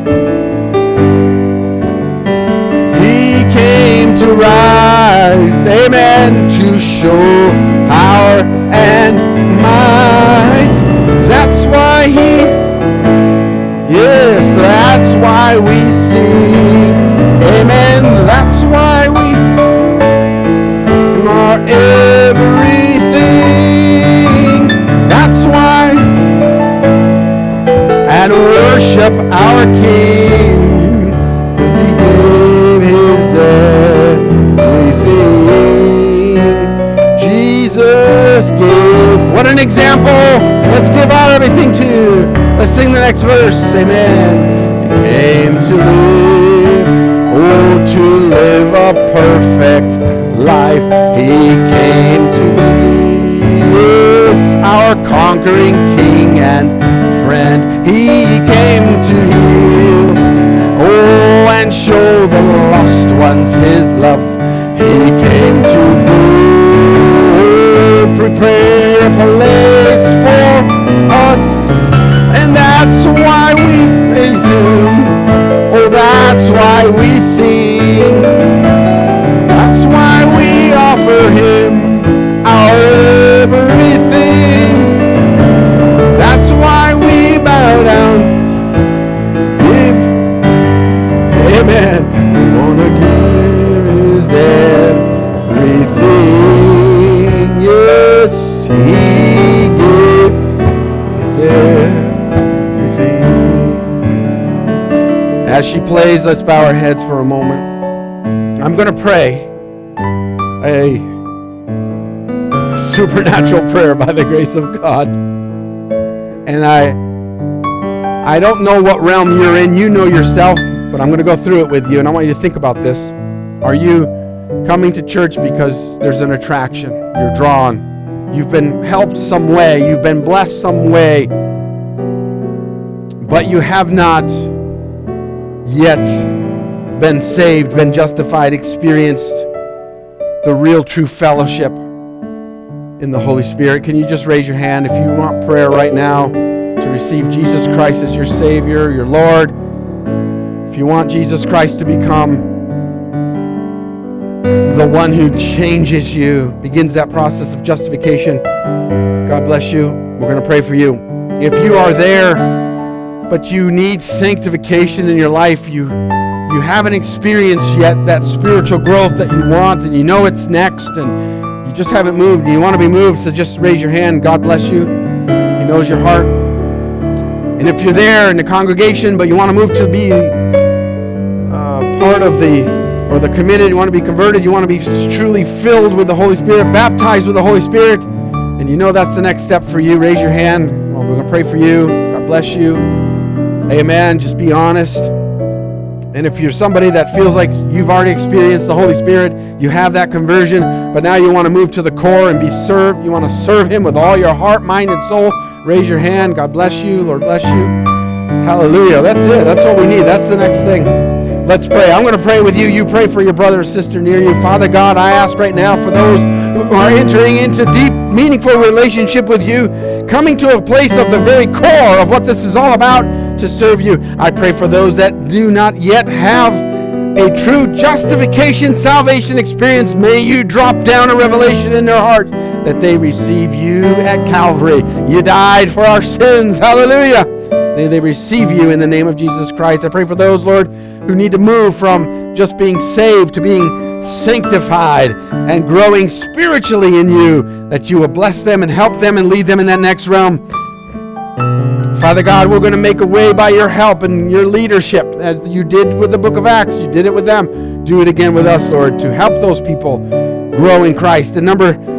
He came to rise. Amen. To show power and might. That's why he, yes, that's why we sing. Amen. That's why we are everything. That's why, and worship our King, because he gave his everything. Jesus gave. What an example. Let's give out everything to. Let's sing the next verse. Amen. He came to live. Oh, to live a perfect life. He came to be. Yes, our conquering King and friend. He came to heal. Oh, and show the lost ones his love. He came to do. Prepare a place for us. And that's why we praise him. Oh, that's why we sing. That's why we offer him our everything. That's why we bow down. Give. Amen. We want to give his everything. Yes, he gave his everything. As she plays, let's bow our heads for a moment. I'm going to pray a supernatural prayer by the grace of God. And I I don't know what realm you're in. You know yourself, but I'm going to go through it with you, and I want you to think about this. Are you coming to church because there's an attraction? You're drawn. You've been helped some way. You've been blessed some way. But you have not yet been saved, been justified, experienced the real true fellowship in the Holy Spirit. Can you just raise your hand if you want prayer right now to receive Jesus Christ as your Savior, your Lord? If you want Jesus Christ to become the one who changes you, begins that process of justification, God bless you. We're going to pray for you. If you are there, but you need sanctification in your life, you you haven't experienced yet that spiritual growth that you want, and you know it's next, and you just haven't moved, and you want to be moved, so just raise your hand. God bless you. He knows your heart. And if you're there in the congregation, but you want to move to be uh, part of the, or the committed, you want to be converted, you want to be truly filled with the Holy Spirit, baptized with the Holy Spirit, and you know that's the next step for you, raise your hand. Well, we're going to pray for you. God bless you. Amen. Just be honest. And if you're somebody that feels like you've already experienced the Holy Spirit, you have that conversion, but now you want to move to the core and be served, you want to serve him with all your heart, mind, and soul, raise your hand. God bless you. Lord bless you. Hallelujah. That's it. That's what we need. That's the next thing. Let's pray. I'm going to pray with you. You pray for your brother or sister near you. Father God, I ask right now for those who are entering into deep, meaningful relationship with you, coming to a place of the very core of what this is all about, to serve you. I pray for those that do not yet have a true justification, salvation experience. May you drop down a revelation in their heart that they receive you at Calvary. You died for our sins. Hallelujah. May they receive you in the name of Jesus Christ. I pray for those, Lord, who need to move from just being saved to being sanctified and growing spiritually in you, that you will bless them and help them and lead them in that next realm. Father God, we're going to make a way by your help and your leadership, as you did with the book of Acts. You did it with them. Do it again with us, Lord, to help those people grow in Christ. And number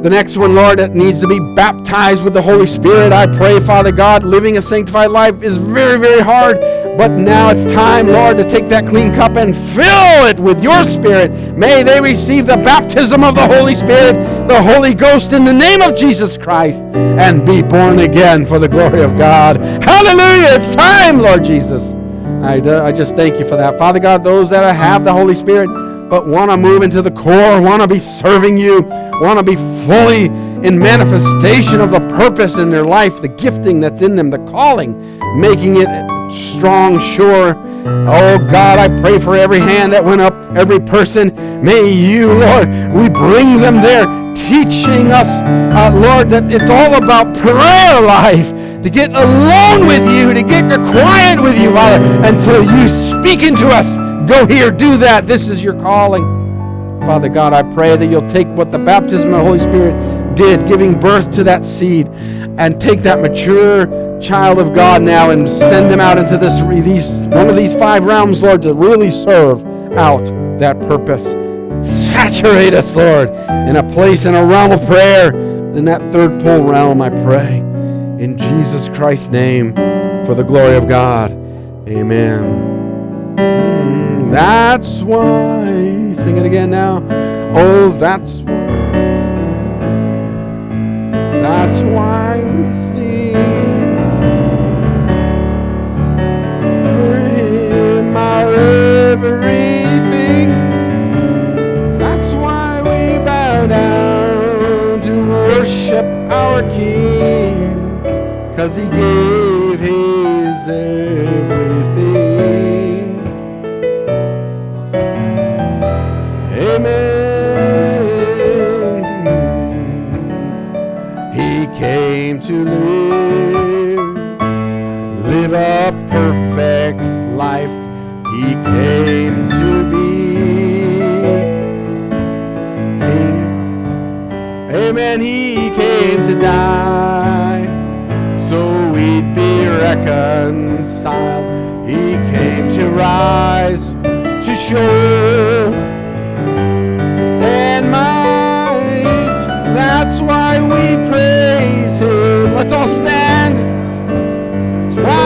The next one, Lord, that needs to be baptized with the Holy Spirit. I pray, Father God, living a sanctified life is very, very hard. But now it's time, Lord, to take that clean cup and fill it with your Spirit. May they receive the baptism of the Holy Spirit, the Holy Ghost, in the name of Jesus Christ, and be born again for the glory of God. Hallelujah! It's time, Lord Jesus. I, do, I just thank you for that. Father God, those that have the Holy Spirit but want to move into the core, want to be serving you, want to be fully in manifestation of the purpose in their life, the gifting that's in them, the calling, making it strong, sure. Oh God, I pray for every hand that went up, every person. May you, Lord, we bring them there, teaching us, uh, Lord, that it's all about prayer life, to get alone with you, to get quiet with you, Father, until you speak into us. Go here, do that. This is your calling. Father God, I pray that you'll take what the baptism of the Holy Spirit did, giving birth to that seed, and take that mature child of God now and send them out into this these one of these five realms, Lord, to really serve out that purpose. Saturate us, Lord, in a place, in a realm of prayer, in that third pole realm, I pray. In Jesus Christ's name, for the glory of God. Amen. Mm, that's why, sing it again now. Oh, that's why. That's why we sing. For him our everything. That's why we bow down to worship our King. 'Cause he gave his everything. Amen. He came to live, live a perfect life. He came to be King. Amen. He came to die, so we'd be reconciled. He came to rise, to show and might. That's why we